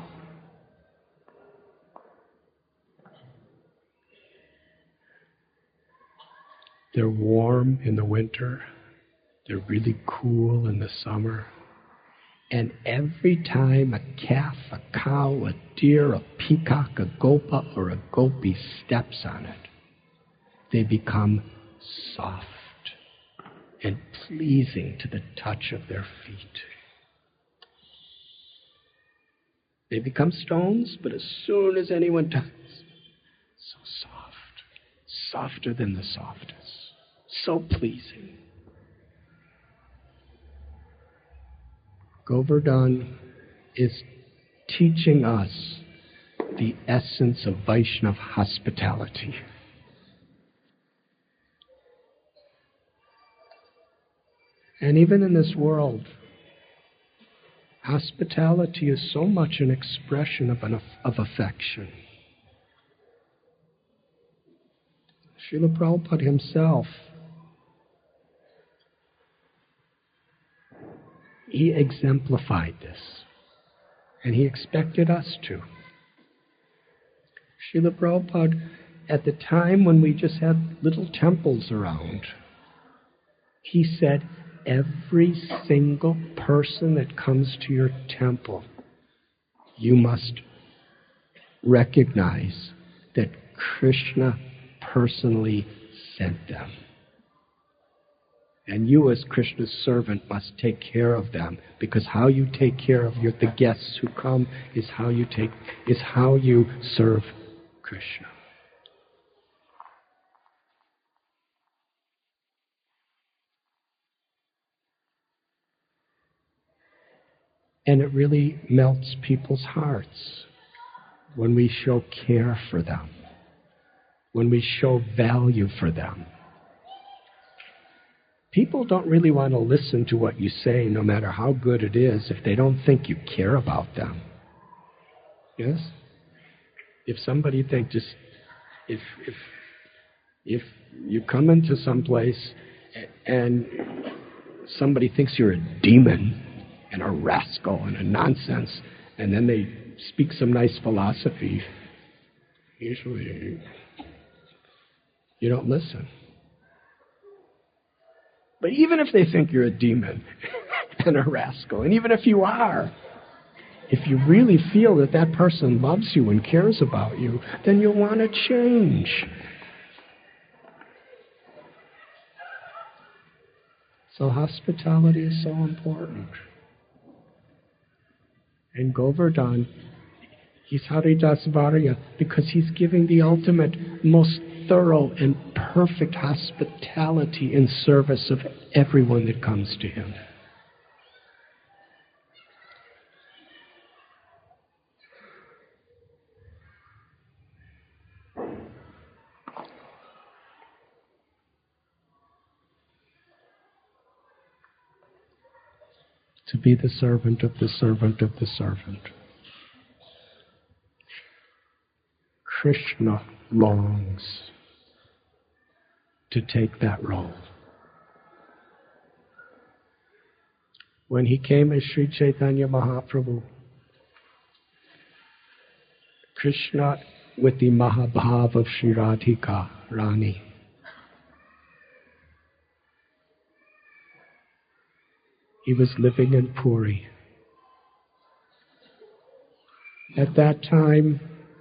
They're warm in the winter. They're really cool in the summer. And every time a calf, a cow, a deer, a peacock, a gopa, or a gopi steps on it, they become soft and pleasing to the touch of their feet. They become stones, but as soon as anyone touches, so soft, softer than the softest, so pleasing. Govardhan is teaching us the essence of Vaishnava hospitality. And even in this world, hospitality is so much an expression of, an, of affection. Srila Prabhupada himself, he exemplified this, and he expected us to. Srila Prabhupada, at the time when we just had little temples around, he said, every single person that comes to your temple, you must recognize that Krishna personally sent them. And you as Krishna's servant must take care of them, because how you take care of your, the guests who come is how you take is how you serve Krishna. And it really melts people's hearts when we show care for them, when we show value for them. People don't really want to listen to what you say, no matter how good it is, if they don't think you care about them. Yes? If somebody thinks just, if if if you come into some place and somebody thinks you're a demon, and a rascal and a nonsense, and then they speak some nice philosophy. Usually, you don't listen. But even if they think you're a demon and a rascal, and even if you are, if you really feel that that person loves you and cares about you, then you'll want to change. So hospitality is so important. And Govardhan, he's Haridasvarya because he's giving the ultimate, most thorough and perfect hospitality in service of everyone that comes to him. To be the servant of the servant of the servant. Krishna longs to take that role. When he came as Sri Chaitanya Mahaprabhu, Krishna, with the Mahabhav of Sri Radhika Rani, he was living in Puri. At that time,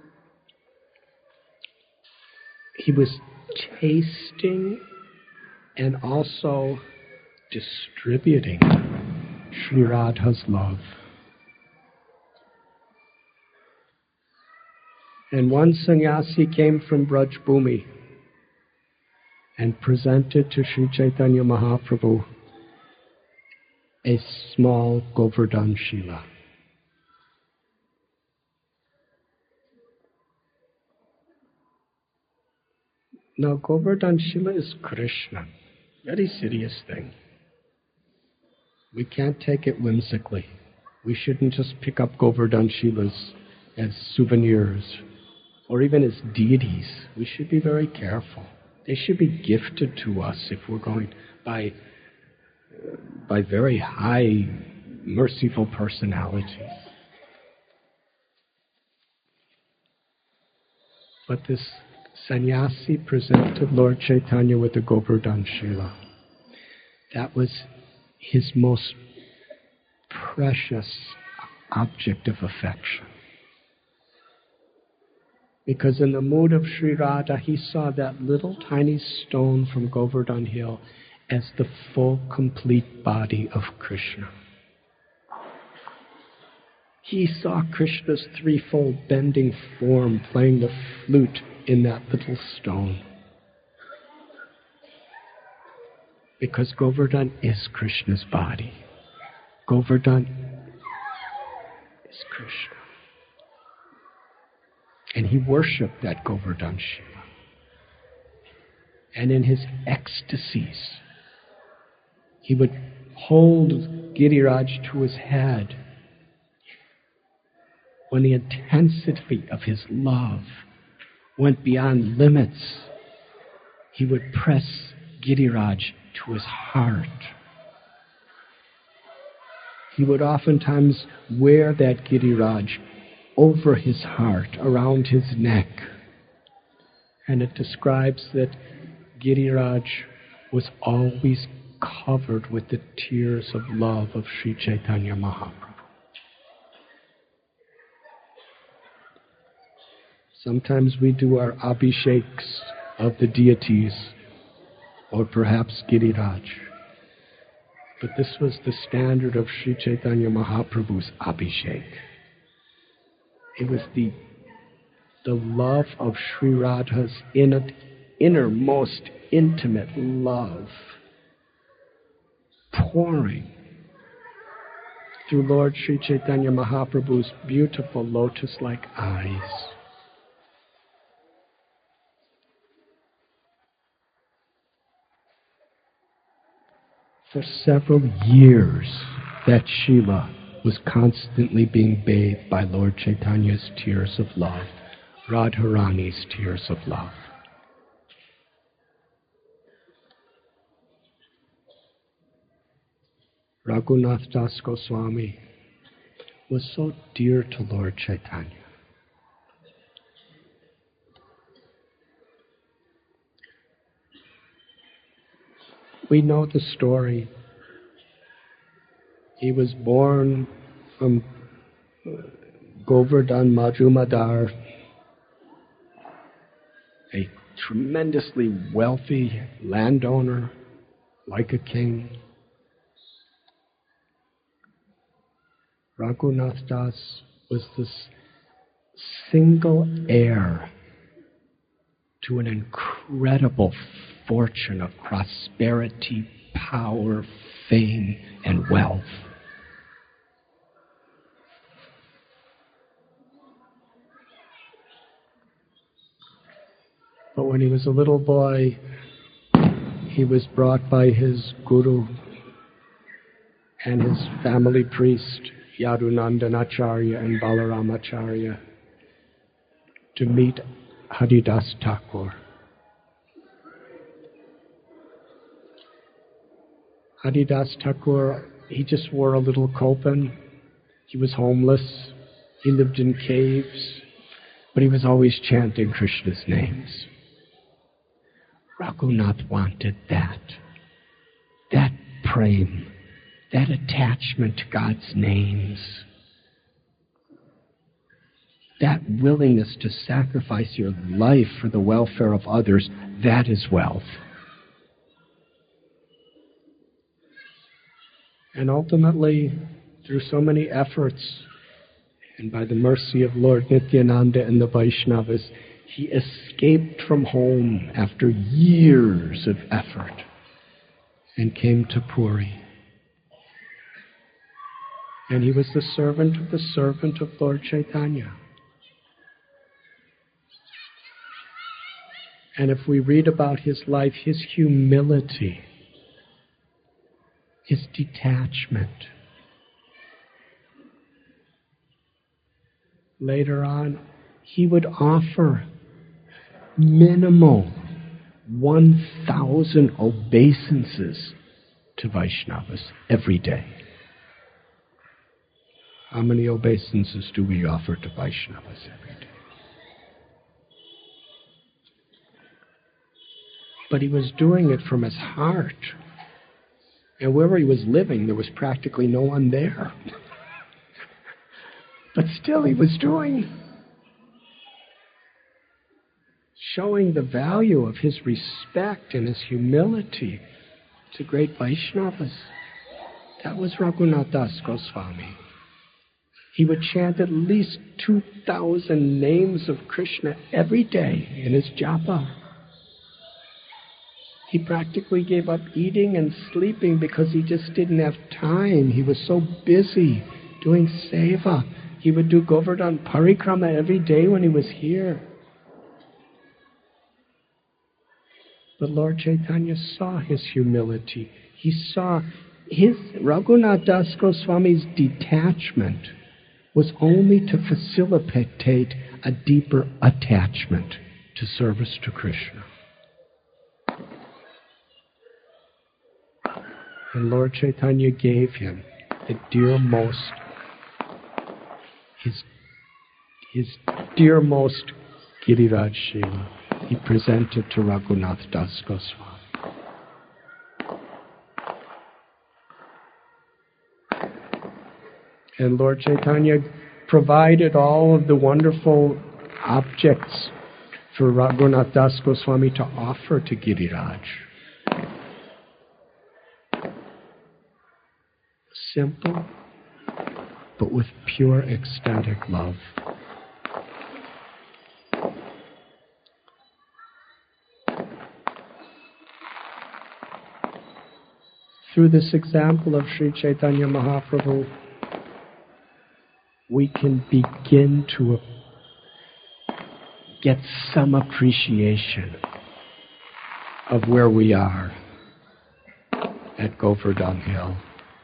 he was tasting and also distributing Sri Radha's love. And one sannyasi came from Braj Bhumi and presented to Sri Chaitanya Mahaprabhu a small Govardhan Shila. Now, Govardhan Shila is Krishna. Very serious thing. We can't take it whimsically. We shouldn't just pick up Govardhan Shilas as souvenirs or even as deities. We should be very careful. They should be gifted to us if we're going by by very high, merciful personalities. But this sannyasi presented Lord Chaitanya with the Govardhan Shila. That was his most precious object of affection. Because in the mood of Sri Radha, he saw that little tiny stone from Govardhan Hill as the full, complete body of Krishna. He saw Krishna's threefold bending form playing the flute in that little stone. Because Govardhan is Krishna's body. Govardhan is Krishna. And he worshipped that Govardhan Shila. And in his ecstasies, he would hold Giriraj to his head. When the intensity of his love went beyond limits, he would press Giriraj to his heart. He would oftentimes wear that Giriraj over his heart, around his neck. And it describes that Giriraj was always covered with the tears of love of Sri Chaitanya Mahaprabhu. Sometimes we do our abhisheks of the deities, or perhaps Giriraj. But this was the standard of Sri Chaitanya Mahaprabhu's abhishek. It was the, the love of Sri Radha's inner, innermost intimate love pouring through Lord Sri Chaitanya Mahaprabhu's beautiful lotus-like eyes. For several years, that Shila was constantly being bathed by Lord Chaitanya's tears of love, Radharani's tears of love. Raghunath Das Goswami was so dear to Lord Chaitanya. We know the story. He was born from Govardhan Majumdar, a tremendously wealthy landowner, like a king. Raghunath Das was the single heir to an incredible fortune of prosperity, power, fame, and wealth. But when he was a little boy, he was brought by his guru and his family priest, Yadunandanacharya and Balaramacharya, to meet Haridas Thakur. Haridas Thakur, he just wore a little kopan. He was homeless. He lived in caves, but he was always chanting Krishna's names. Raghunath wanted that. That prem, that attachment to God's names, that willingness to sacrifice your life for the welfare of others, that is wealth. And ultimately, through so many efforts, and by the mercy of Lord Nityananda and the Vaishnavas, he escaped from home after years of effort and came to Puri. And he was the servant of the servant of Lord Chaitanya. And if we read about his life, his humility, his detachment. Later on, he would offer minimal one thousand obeisances to Vaishnavas every day. How many obeisances do we offer to Vaishnavas every day? But he was doing it from his heart. And wherever he was living, there was practically no one there. But still he was doing, showing the value of his respect and his humility to great Vaishnavas. That was Raghunath Das Goswami. He would chant at least two thousand names of Krishna every day in his japa. He practically gave up eating and sleeping because he just didn't have time. He was so busy doing seva. He would do Govardhan Parikrama every day when he was here. But Lord Chaitanya saw his humility. He saw his Raghunath Das Goswami's detachment was only to facilitate a deeper attachment to service to Krishna. And Lord Chaitanya gave him the dearmost, his, his dearmost Giriraj Shila. He presented to Raghunath Das Goswami. And Lord Chaitanya provided all of the wonderful objects for Raghunath Das Goswami to offer to Giriraj. Simple, but with pure ecstatic love. Through this example of Sri Chaitanya Mahaprabhu, we can begin to get some appreciation of where we are at Govardhan Hill.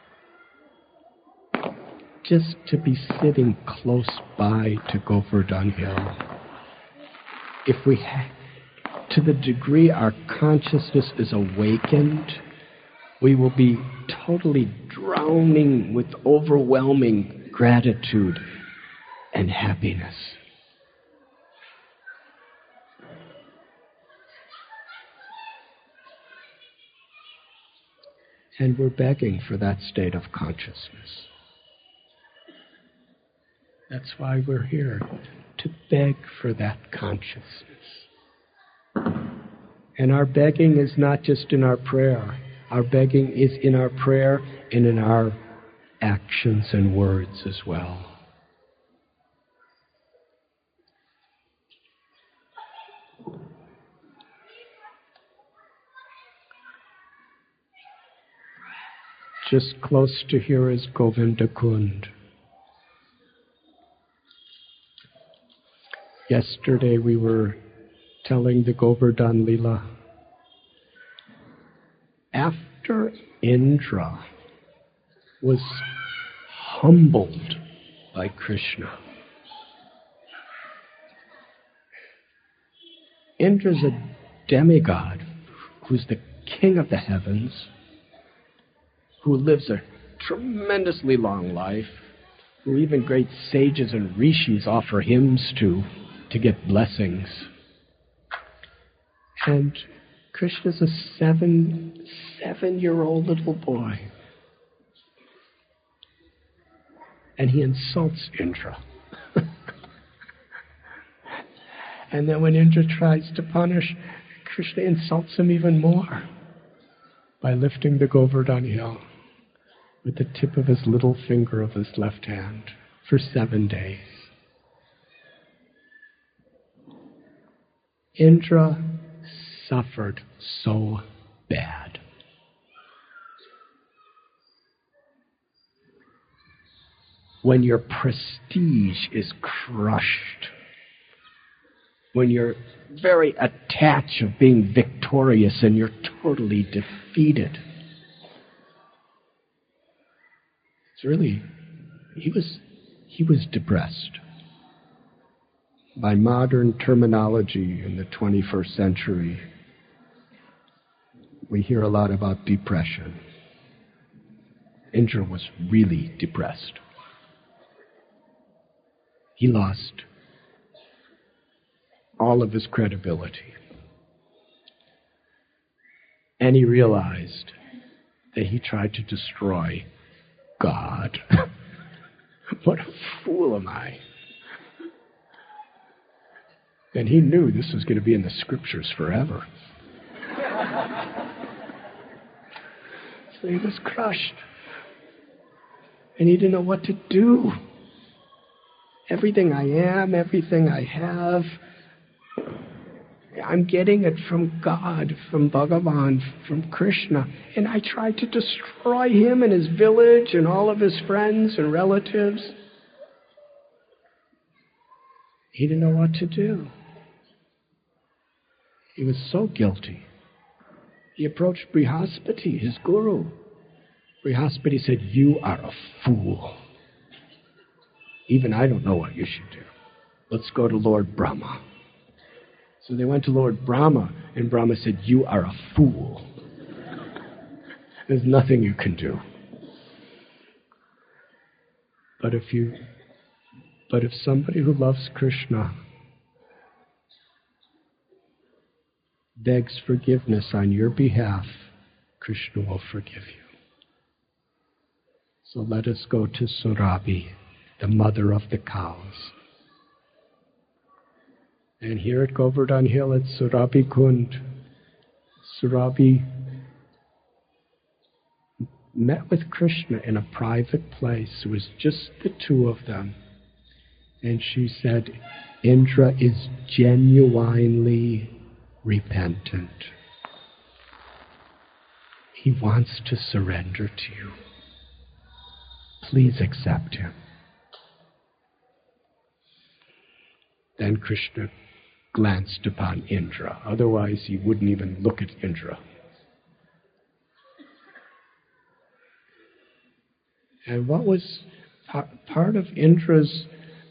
Just to be sitting close by to Govardhan Hill, if we, ha- to the degree our consciousness is awakened, we will be totally drowning with overwhelming gratitude and happiness. And we're begging for that state of consciousness. That's why we're here, to beg for that consciousness. And our begging is not just in our prayer. Our begging is in our prayer and in our actions and words as well. Just close to here is Govinda Kund. Yesterday we were telling the Govardhan Lila. After Indra was humbled by Krishna, Indra's a demigod who's the king of the heavens, who lives a tremendously long life, who even great sages and rishis offer hymns to, to get blessings. And Krishna's a seven, seven-year-old little boy. And he insults Indra. And then when Indra tries to punish, Krishna insults him even more by lifting the Govardhan hill with the tip of his little finger of his left hand for seven days. Indra suffered so bad. When your prestige is crushed, when you're very attached of being victorious and you're totally defeated, it's really, he was, he was depressed. By modern terminology in the twenty-first century, we hear a lot about depression. Indra was really depressed. He lost all of his credibility. And he realized that he tried to destroy God. What a fool am I? And he knew this was going to be in the scriptures forever. So he was crushed. And he didn't know what to do. Everything I am, everything I have, I'm getting it from God, from Bhagavan, from Krishna. And I tried to destroy him and his village and all of his friends and relatives. He didn't know what to do. He was so guilty. He approached Brihaspati, his guru. Brihaspati said, "You are a fool. Even I don't know what you should do. Let's go to Lord Brahma." So they went to Lord Brahma, and Brahma said, "You are a fool. There's nothing you can do. But if you, but if somebody who loves Krishna begs forgiveness on your behalf, Krishna will forgive you." So let us go to Surabhi, the mother of the cows. And here at Govardhan Hill at Surabhi Kund, Surabhi met with Krishna in a private place. It was just the two of them. And she said, "Indra is genuinely repentant. He wants to surrender to you. Please accept him." Then Krishna glanced upon Indra. Otherwise, he wouldn't even look at Indra. And what was part of Indra's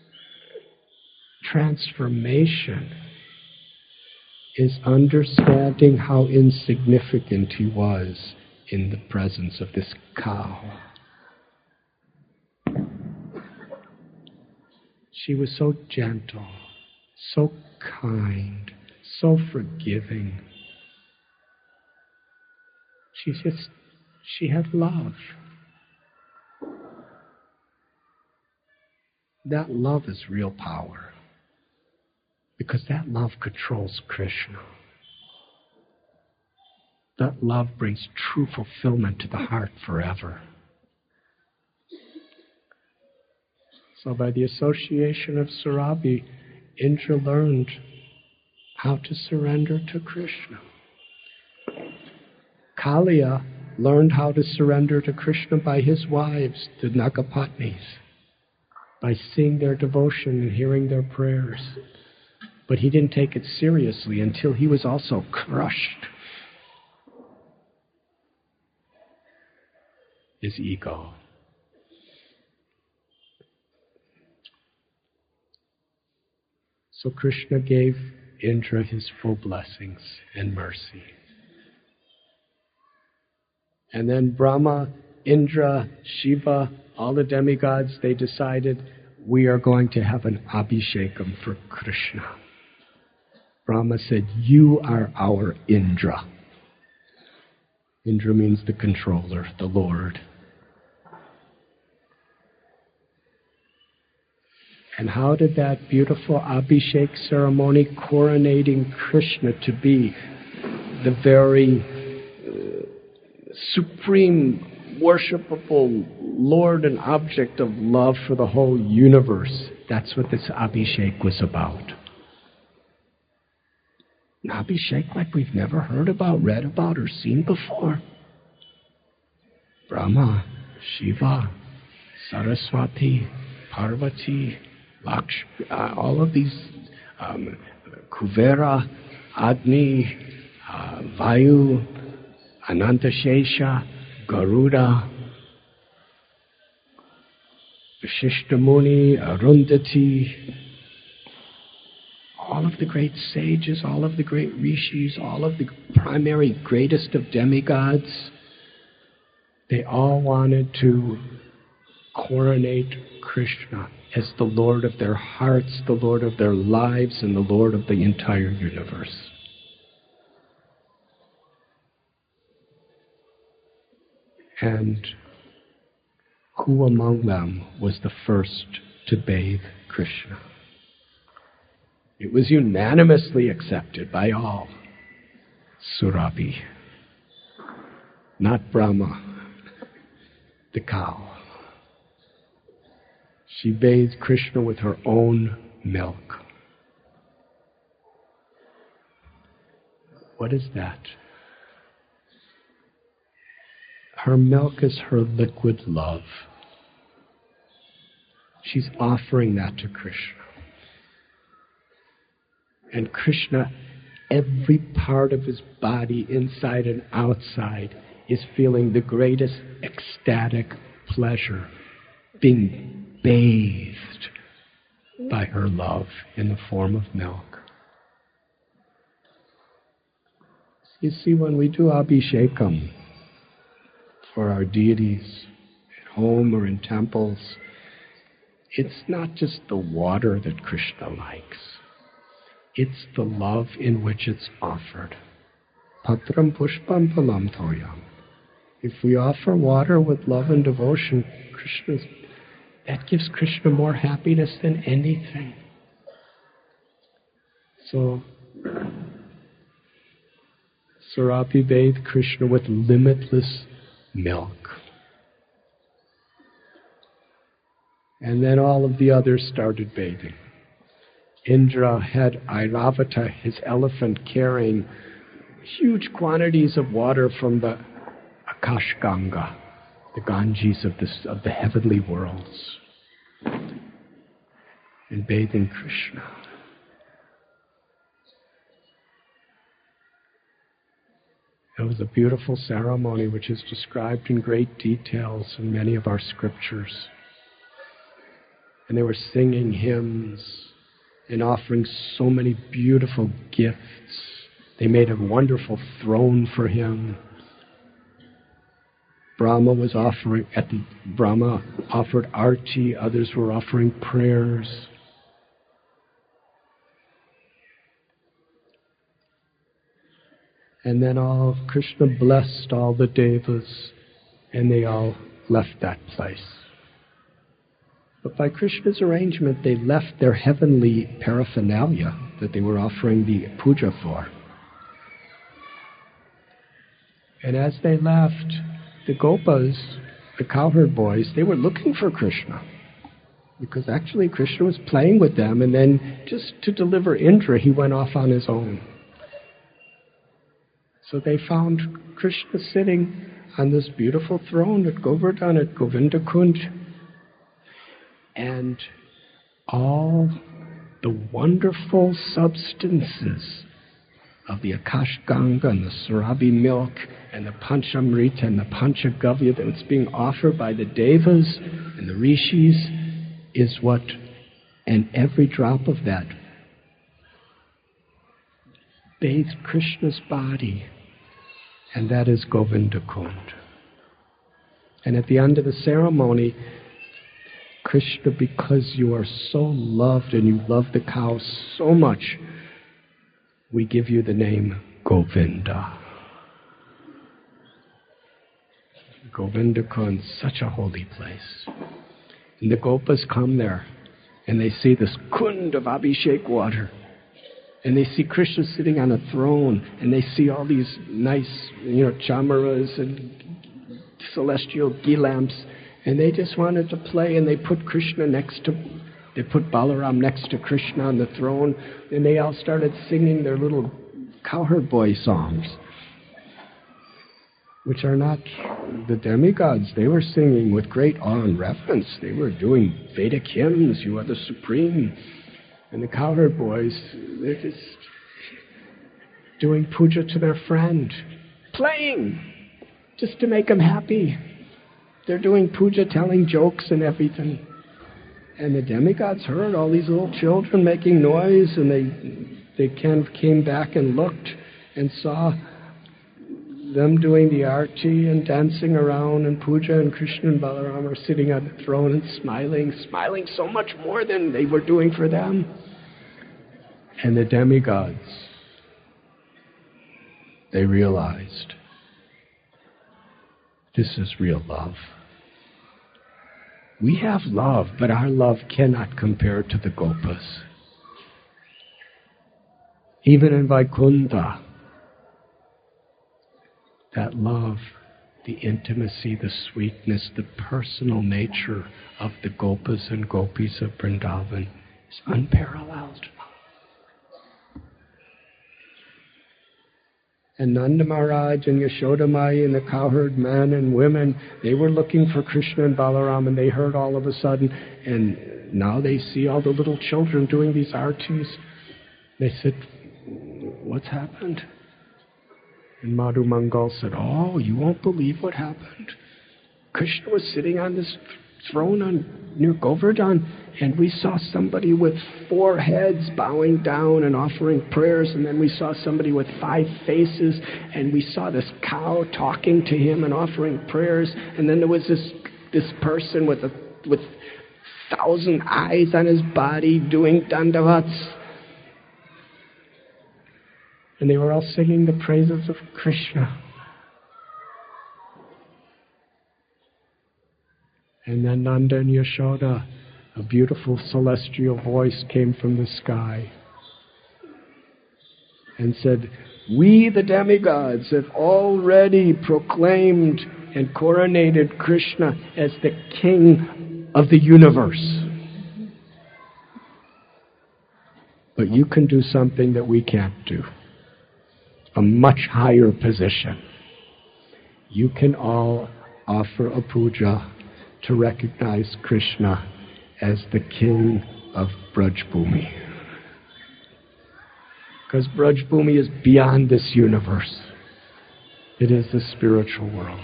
transformation is understanding how insignificant he was in the presence of this cow. She was so gentle, so kind, so forgiving. She just, she had love. That love is real power, because that love controls Krishna. That love brings true fulfillment to the heart forever. So by the association of Surabhi, Indra learned how to surrender to Krishna. Kaliya learned how to surrender to Krishna by his wives, the Nagapatnis, by seeing their devotion and hearing their prayers. But he didn't take it seriously until he was also crushed. His ego. So Krishna gave Indra his full blessings and mercy. And then Brahma, Indra, Shiva, all the demigods, they decided, we are going to have an abhishekam for Krishna. Brahma said, you are our Indra. Indra means the controller, the Lord. And how did that beautiful Abhishek ceremony coronating Krishna to be the very uh, supreme, worshipable Lord and object of love for the whole universe? That's what this Abhishek was about. An Abhishek like we've never heard about, read about, or seen before. Brahma, Shiva, Saraswati, Parvati, Lakshmi, uh, all of these, um, Kuvera, Agni, uh, Vayu, Anantashesha, Garuda, Vishishtamuni, Arundhati, all of the great sages, all of the great rishis, all of the primary greatest of demigods, they all wanted to coronate Krishna as the Lord of their hearts, the Lord of their lives, and the Lord of the entire universe. And who among them was the first to bathe Krishna? It was unanimously accepted by all. Surabhi. Not Brahma, the cow. She bathed Krishna with her own milk. What is that? Her milk is her liquid love. She's offering that to Krishna. And Krishna, every part of his body, inside and outside, is feeling the greatest ecstatic pleasure, being bathed by her love in the form of milk. You see, when we do Abhishekam for our deities at home or in temples, it's not just the water that Krishna likes. It's the love in which it's offered. Patram pushpam phalam thoyam. If we offer water with love and devotion, Krishna's, that gives Krishna more happiness than anything. So, Surabhi bathed Krishna with limitless milk. And then all of the others started bathing. Indra had Airavata, his elephant, carrying huge quantities of water from the Akash Ganga, the Ganges of, this, of the heavenly worlds, and bathing Krishna. It was a beautiful ceremony which is described in great details in many of our scriptures. And they were singing hymns and offering so many beautiful gifts. They made a wonderful throne for him. Brahma was offering, at the, Brahma offered arti, others were offering prayers. And then all Krishna blessed all the devas, and they all left that place. But by Krishna's arrangement, they left their heavenly paraphernalia that they were offering the puja for. And as they left, the gopas, the cowherd boys, they were looking for Krishna. Because actually Krishna was playing with them, and then just to deliver Indra, he went off on his own. So they found Krishna sitting on this beautiful throne at Govardhan, at Govinda Kund. And all the wonderful substances of the Akashganga and the Surabhi milk and the Panchamrita and the Panchagavya that was being offered by the Devas and the Rishis is what, and every drop of that bathed Krishna's body, and that is Govinda Kund. And at the end of the ceremony, Krishna, because you are so loved and you love the cow so much, we give you the name Govinda. Govinda Kund, such a holy place. And the gopas come there, and they see this kund of Abhishek water. And they see Krishna sitting on a throne, and they see all these nice, you know, chamaras and celestial ghee lamps. And they just wanted to play, and they put Krishna next to, they put Balaram next to Krishna on the throne, and they all started singing their little cowherd boy songs, which are not the demigods. They were singing with great awe and reverence. They were doing Vedic hymns, you are the supreme. And the cowherd boys, they're just doing puja to their friend, playing, just to make them happy. They're doing puja, telling jokes and everything. And the demigods heard all these little children making noise, and they they came back and looked and saw them doing the arti and dancing around and puja, and Krishna and Balaram are sitting on the throne and smiling, smiling so much more than they were doing for them. And the demigods, they realized, this is real love. We have love, but our love cannot compare to the gopas. Even in Vaikuntha, that love, the intimacy, the sweetness, the personal nature of the gopas and gopis of Vrindavan is unparalleled. And Nanda Maharaj and Yashoda Mai and the cowherd men and women, they were looking for Krishna and Balaram, and they heard all of a sudden, and now they see all the little children doing these artis. They said, what's happened? And Madhu Mangal said, oh, you won't believe what happened. Krishna was sitting on this throne on, near Govardhan, and we saw somebody with four heads bowing down and offering prayers, and then we saw somebody with five faces, and we saw this cow talking to him and offering prayers, and then there was this this person with a with thousand eyes on his body doing dandavats. And they were all singing the praises of Krishna. And then Nanda and Yashoda, a beautiful celestial voice came from the sky and said, we the demigods have already proclaimed and coronated Krishna as the king of the universe. But you can do something that we can't do. A much higher position. You can all offer a puja to recognize Krishna as the king of Braj Bhumi. Because Braj Bhumi is beyond this universe. It is the spiritual world.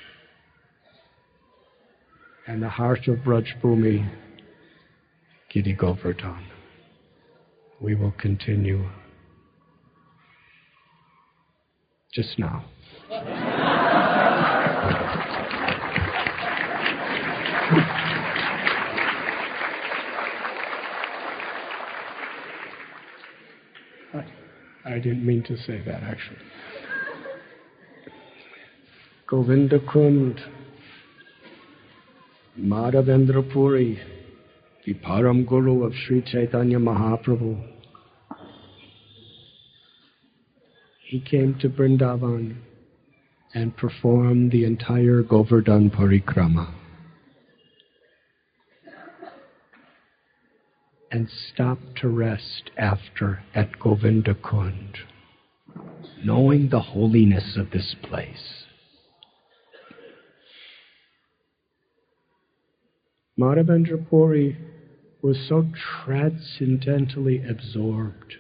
And the heart of Braj Bhumi, Giri Govardhan. We will continue just now. I didn't mean to say that, actually. Govinda Kund, Madhavendra Puri, the Param Guru of Sri Chaitanya Mahaprabhu. He came to Vrindavan and performed the entire Govardhan Parikrama and stopped to rest after at Govinda Kund, knowing the holiness of this place. Madhavendra Puri was so transcendentally absorbed.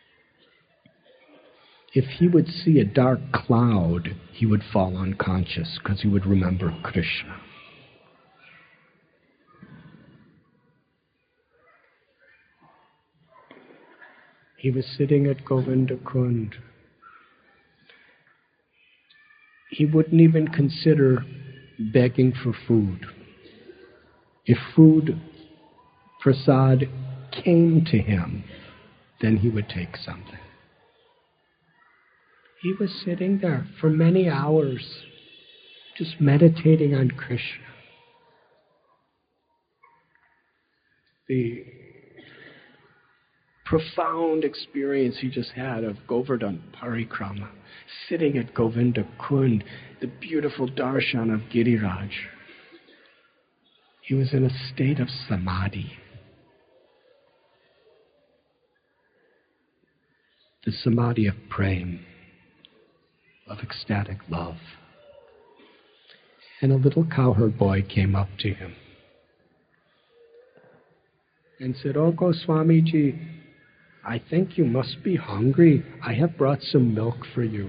If he would see a dark cloud, he would fall unconscious because he would remember Krishna. He was sitting at Govinda Kund. He wouldn't even consider begging for food. If food, prasad, came to him, then he would take something. He was sitting there for many hours, just meditating on Krishna. The profound experience he just had of Govardhan Parikrama, sitting at Govinda Kund, the beautiful darshan of Giriraj. He was in a state of samadhi. The samadhi of prem, of ecstatic love. And a little cowherd boy came up to him and said, "Oh, Goswamiji, I think you must be hungry. I have brought some milk for you.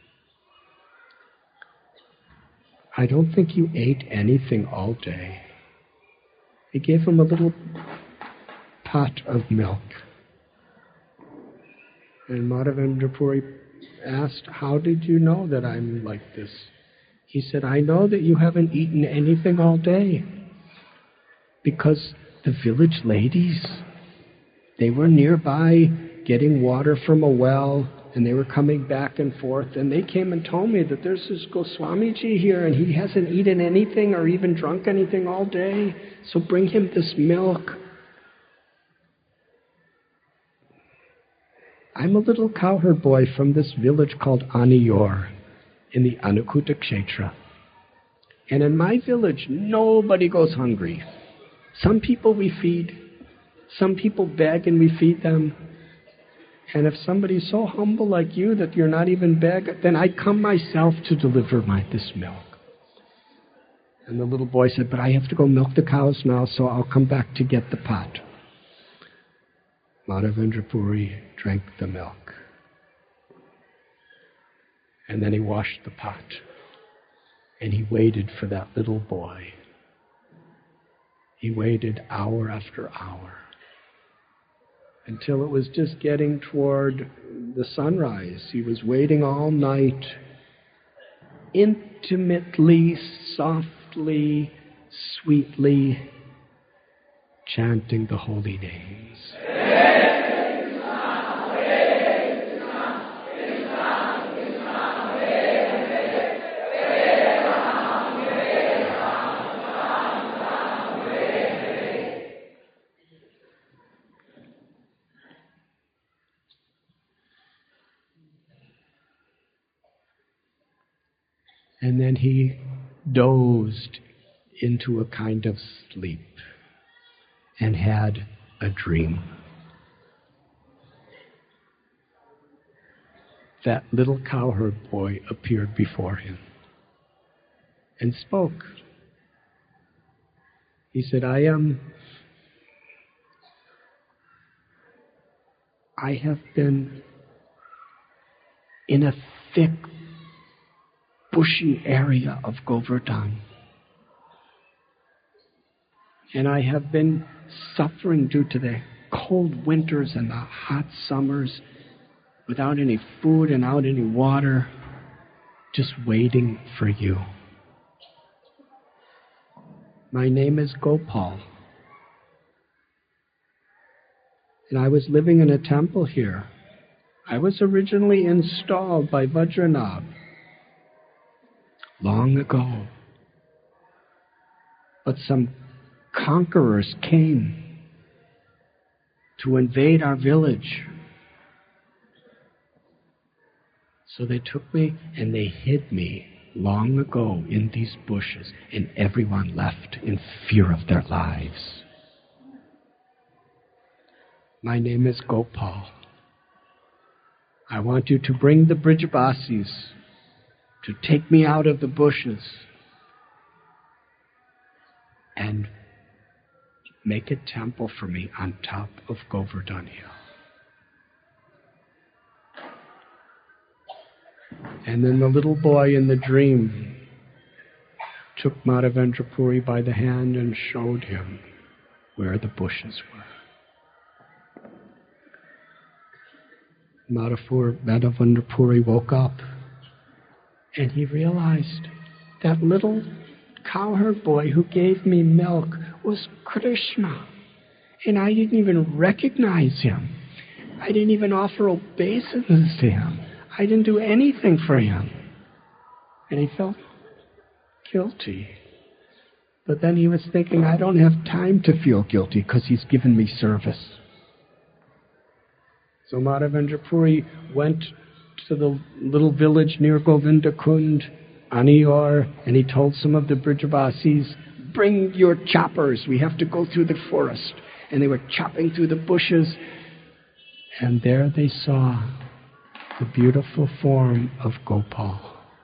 I don't think you ate anything all day." He gave him a little pot of milk. And Madhavendra Puri asked, "How did you know that I'm like this?" He said, "I know that you haven't eaten anything all day because the village ladies, they were nearby getting water from a well, and they were coming back and forth, and they came and told me that there's this Goswamiji here, and he hasn't eaten anything or even drunk anything all day, so bring him this milk." I'm a little cowherd boy from this village called Aniyor in the Anukuta Kshetra. And in my village, nobody goes hungry. Some people we feed, some people beg and we feed them. And if somebody's so humble like you that you're not even beg, then I come myself to deliver my this milk. And the little boy said, "But I have to go milk the cows now, so I'll come back to get the pot." Madhavendra Puri drank the milk. And then he washed the pot. And he waited for that little boy. He waited hour after hour, until it was just getting toward the sunrise. He was waiting all night, intimately, softly, sweetly, chanting the holy names. And then he dozed into a kind of sleep and had a dream. That little cowherd boy appeared before him and spoke. He said, I am, I have been in a thick, bushy area of Govardhan. And I have been suffering due to the cold winters and the hot summers, without any food and without any water, just waiting for you. My name is Gopal. And I was living in a temple here I was originally installed by Vajranabh long ago. But some conquerors came to invade our village. So they took me and they hid me long ago in these bushes, and everyone left in fear of their lives. My name is Gopal. I want you to bring the Brijabasis to take me out of the bushes and make a temple for me on top of Govardhan Hill. And then the little boy in the dream took Madhavendra Puri by the hand and showed him where the bushes were. Madhavendra Puri woke up and he realized that little cowherd boy who gave me milk was Krishna. And I didn't even recognize him. I didn't even offer obeisance to him. I didn't do anything for him. And he felt guilty. But then he was thinking, I don't have time to feel guilty because he's given me service. So Madhavendra Puri went to the little village near Govinda Kund, Anior, and he told some of the Brijabasis, bring your choppers, we have to go through the forest. And they were chopping through the bushes, and there they saw the beautiful form of Gopal,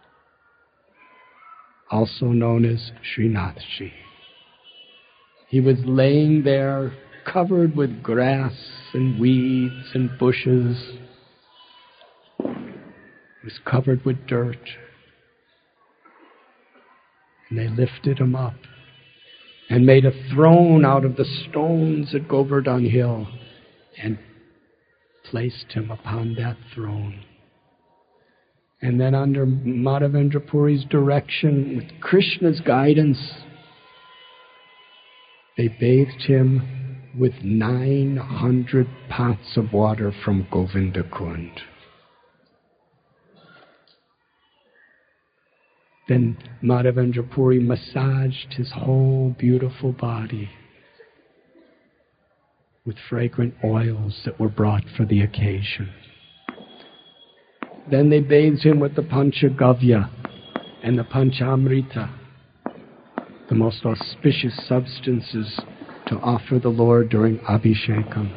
also known as Srinathji. He was laying there covered with grass and weeds and bushes. He was covered with dirt. And they lifted him up and made a throne out of the stones at Govardhan Hill and placed him upon that throne. And then under Madhavendra Puri's direction, with Krishna's guidance, they bathed him with nine hundred pots of water from Govinda Kund. Then Madhavendra Puri massaged his whole beautiful body with fragrant oils that were brought for the occasion. Then they bathed him with the Panchagavya and the Panchamrita, the most auspicious substances to offer the Lord during Abhishekam.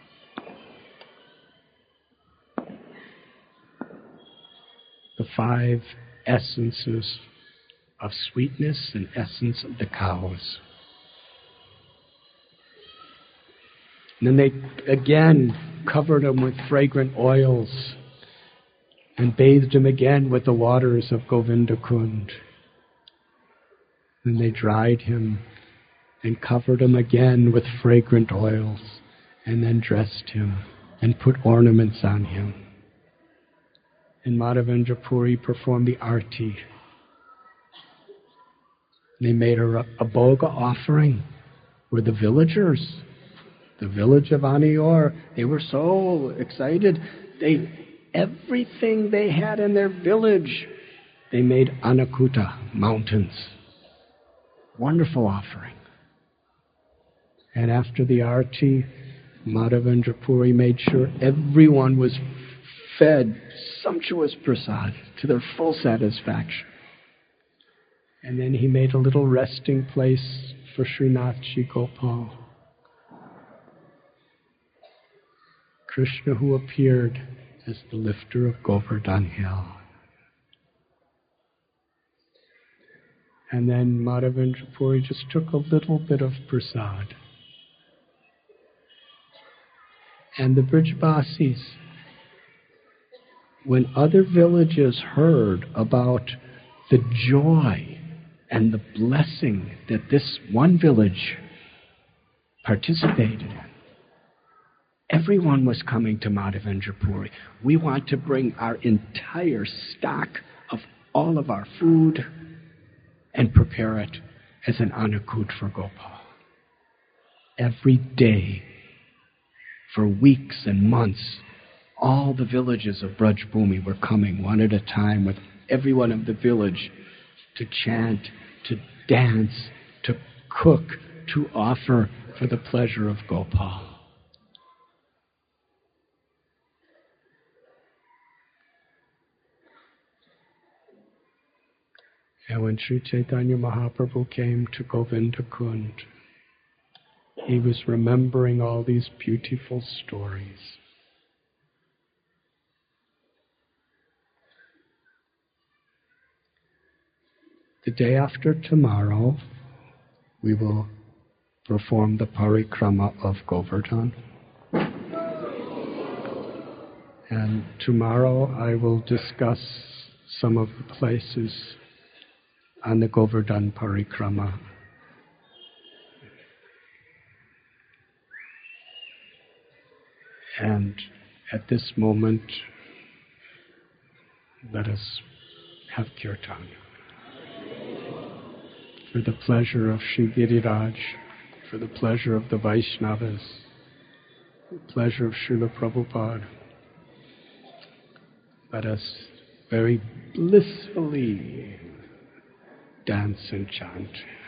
The five essences of sweetness and essence of the cows. And then they again covered him with fragrant oils and bathed him again with the waters of Govinda Kund. Then they dried him and covered him again with fragrant oils and then dressed him and put ornaments on him. And Madhavendra Puri performed the arti. They made a, a bhoga offering where the villagers, the village of Anior, they were so excited. They, everything they had in their village, they made Anakuta, mountains. Wonderful offering. And after the arti, Madhavendra Puri made sure everyone was fed sumptuous prasad to their full satisfaction. And then he made a little resting place for Srinathji Gopal. Krishna, who appeared as the lifter of Govardhan Hill. And then Madhavendra Puri just took a little bit of prasad. And the Brijabasis, when other villages heard about the joy and the blessing that this one village participated in, everyone was coming to Madhavendra Puri. We want to bring our entire stock of all of our food and prepare it as an anakut for Gopal. Every day, for weeks and months, all the villages of Braj Bhumi were coming one at a time, with everyone of the village to chant, to dance, to cook, to offer for the pleasure of Gopal. And when Sri Chaitanya Mahaprabhu came to Govinda Kund, he was remembering all these beautiful stories. The day after tomorrow, we will perform the parikrama of Govardhan. And tomorrow I will discuss some of the places on the Govardhan parikrama. And at this moment, let us have kirtan. For the pleasure of Sri Giriraj, for the pleasure of the Vaishnavas, the pleasure of Srila Prabhupada, let us very blissfully dance and chant.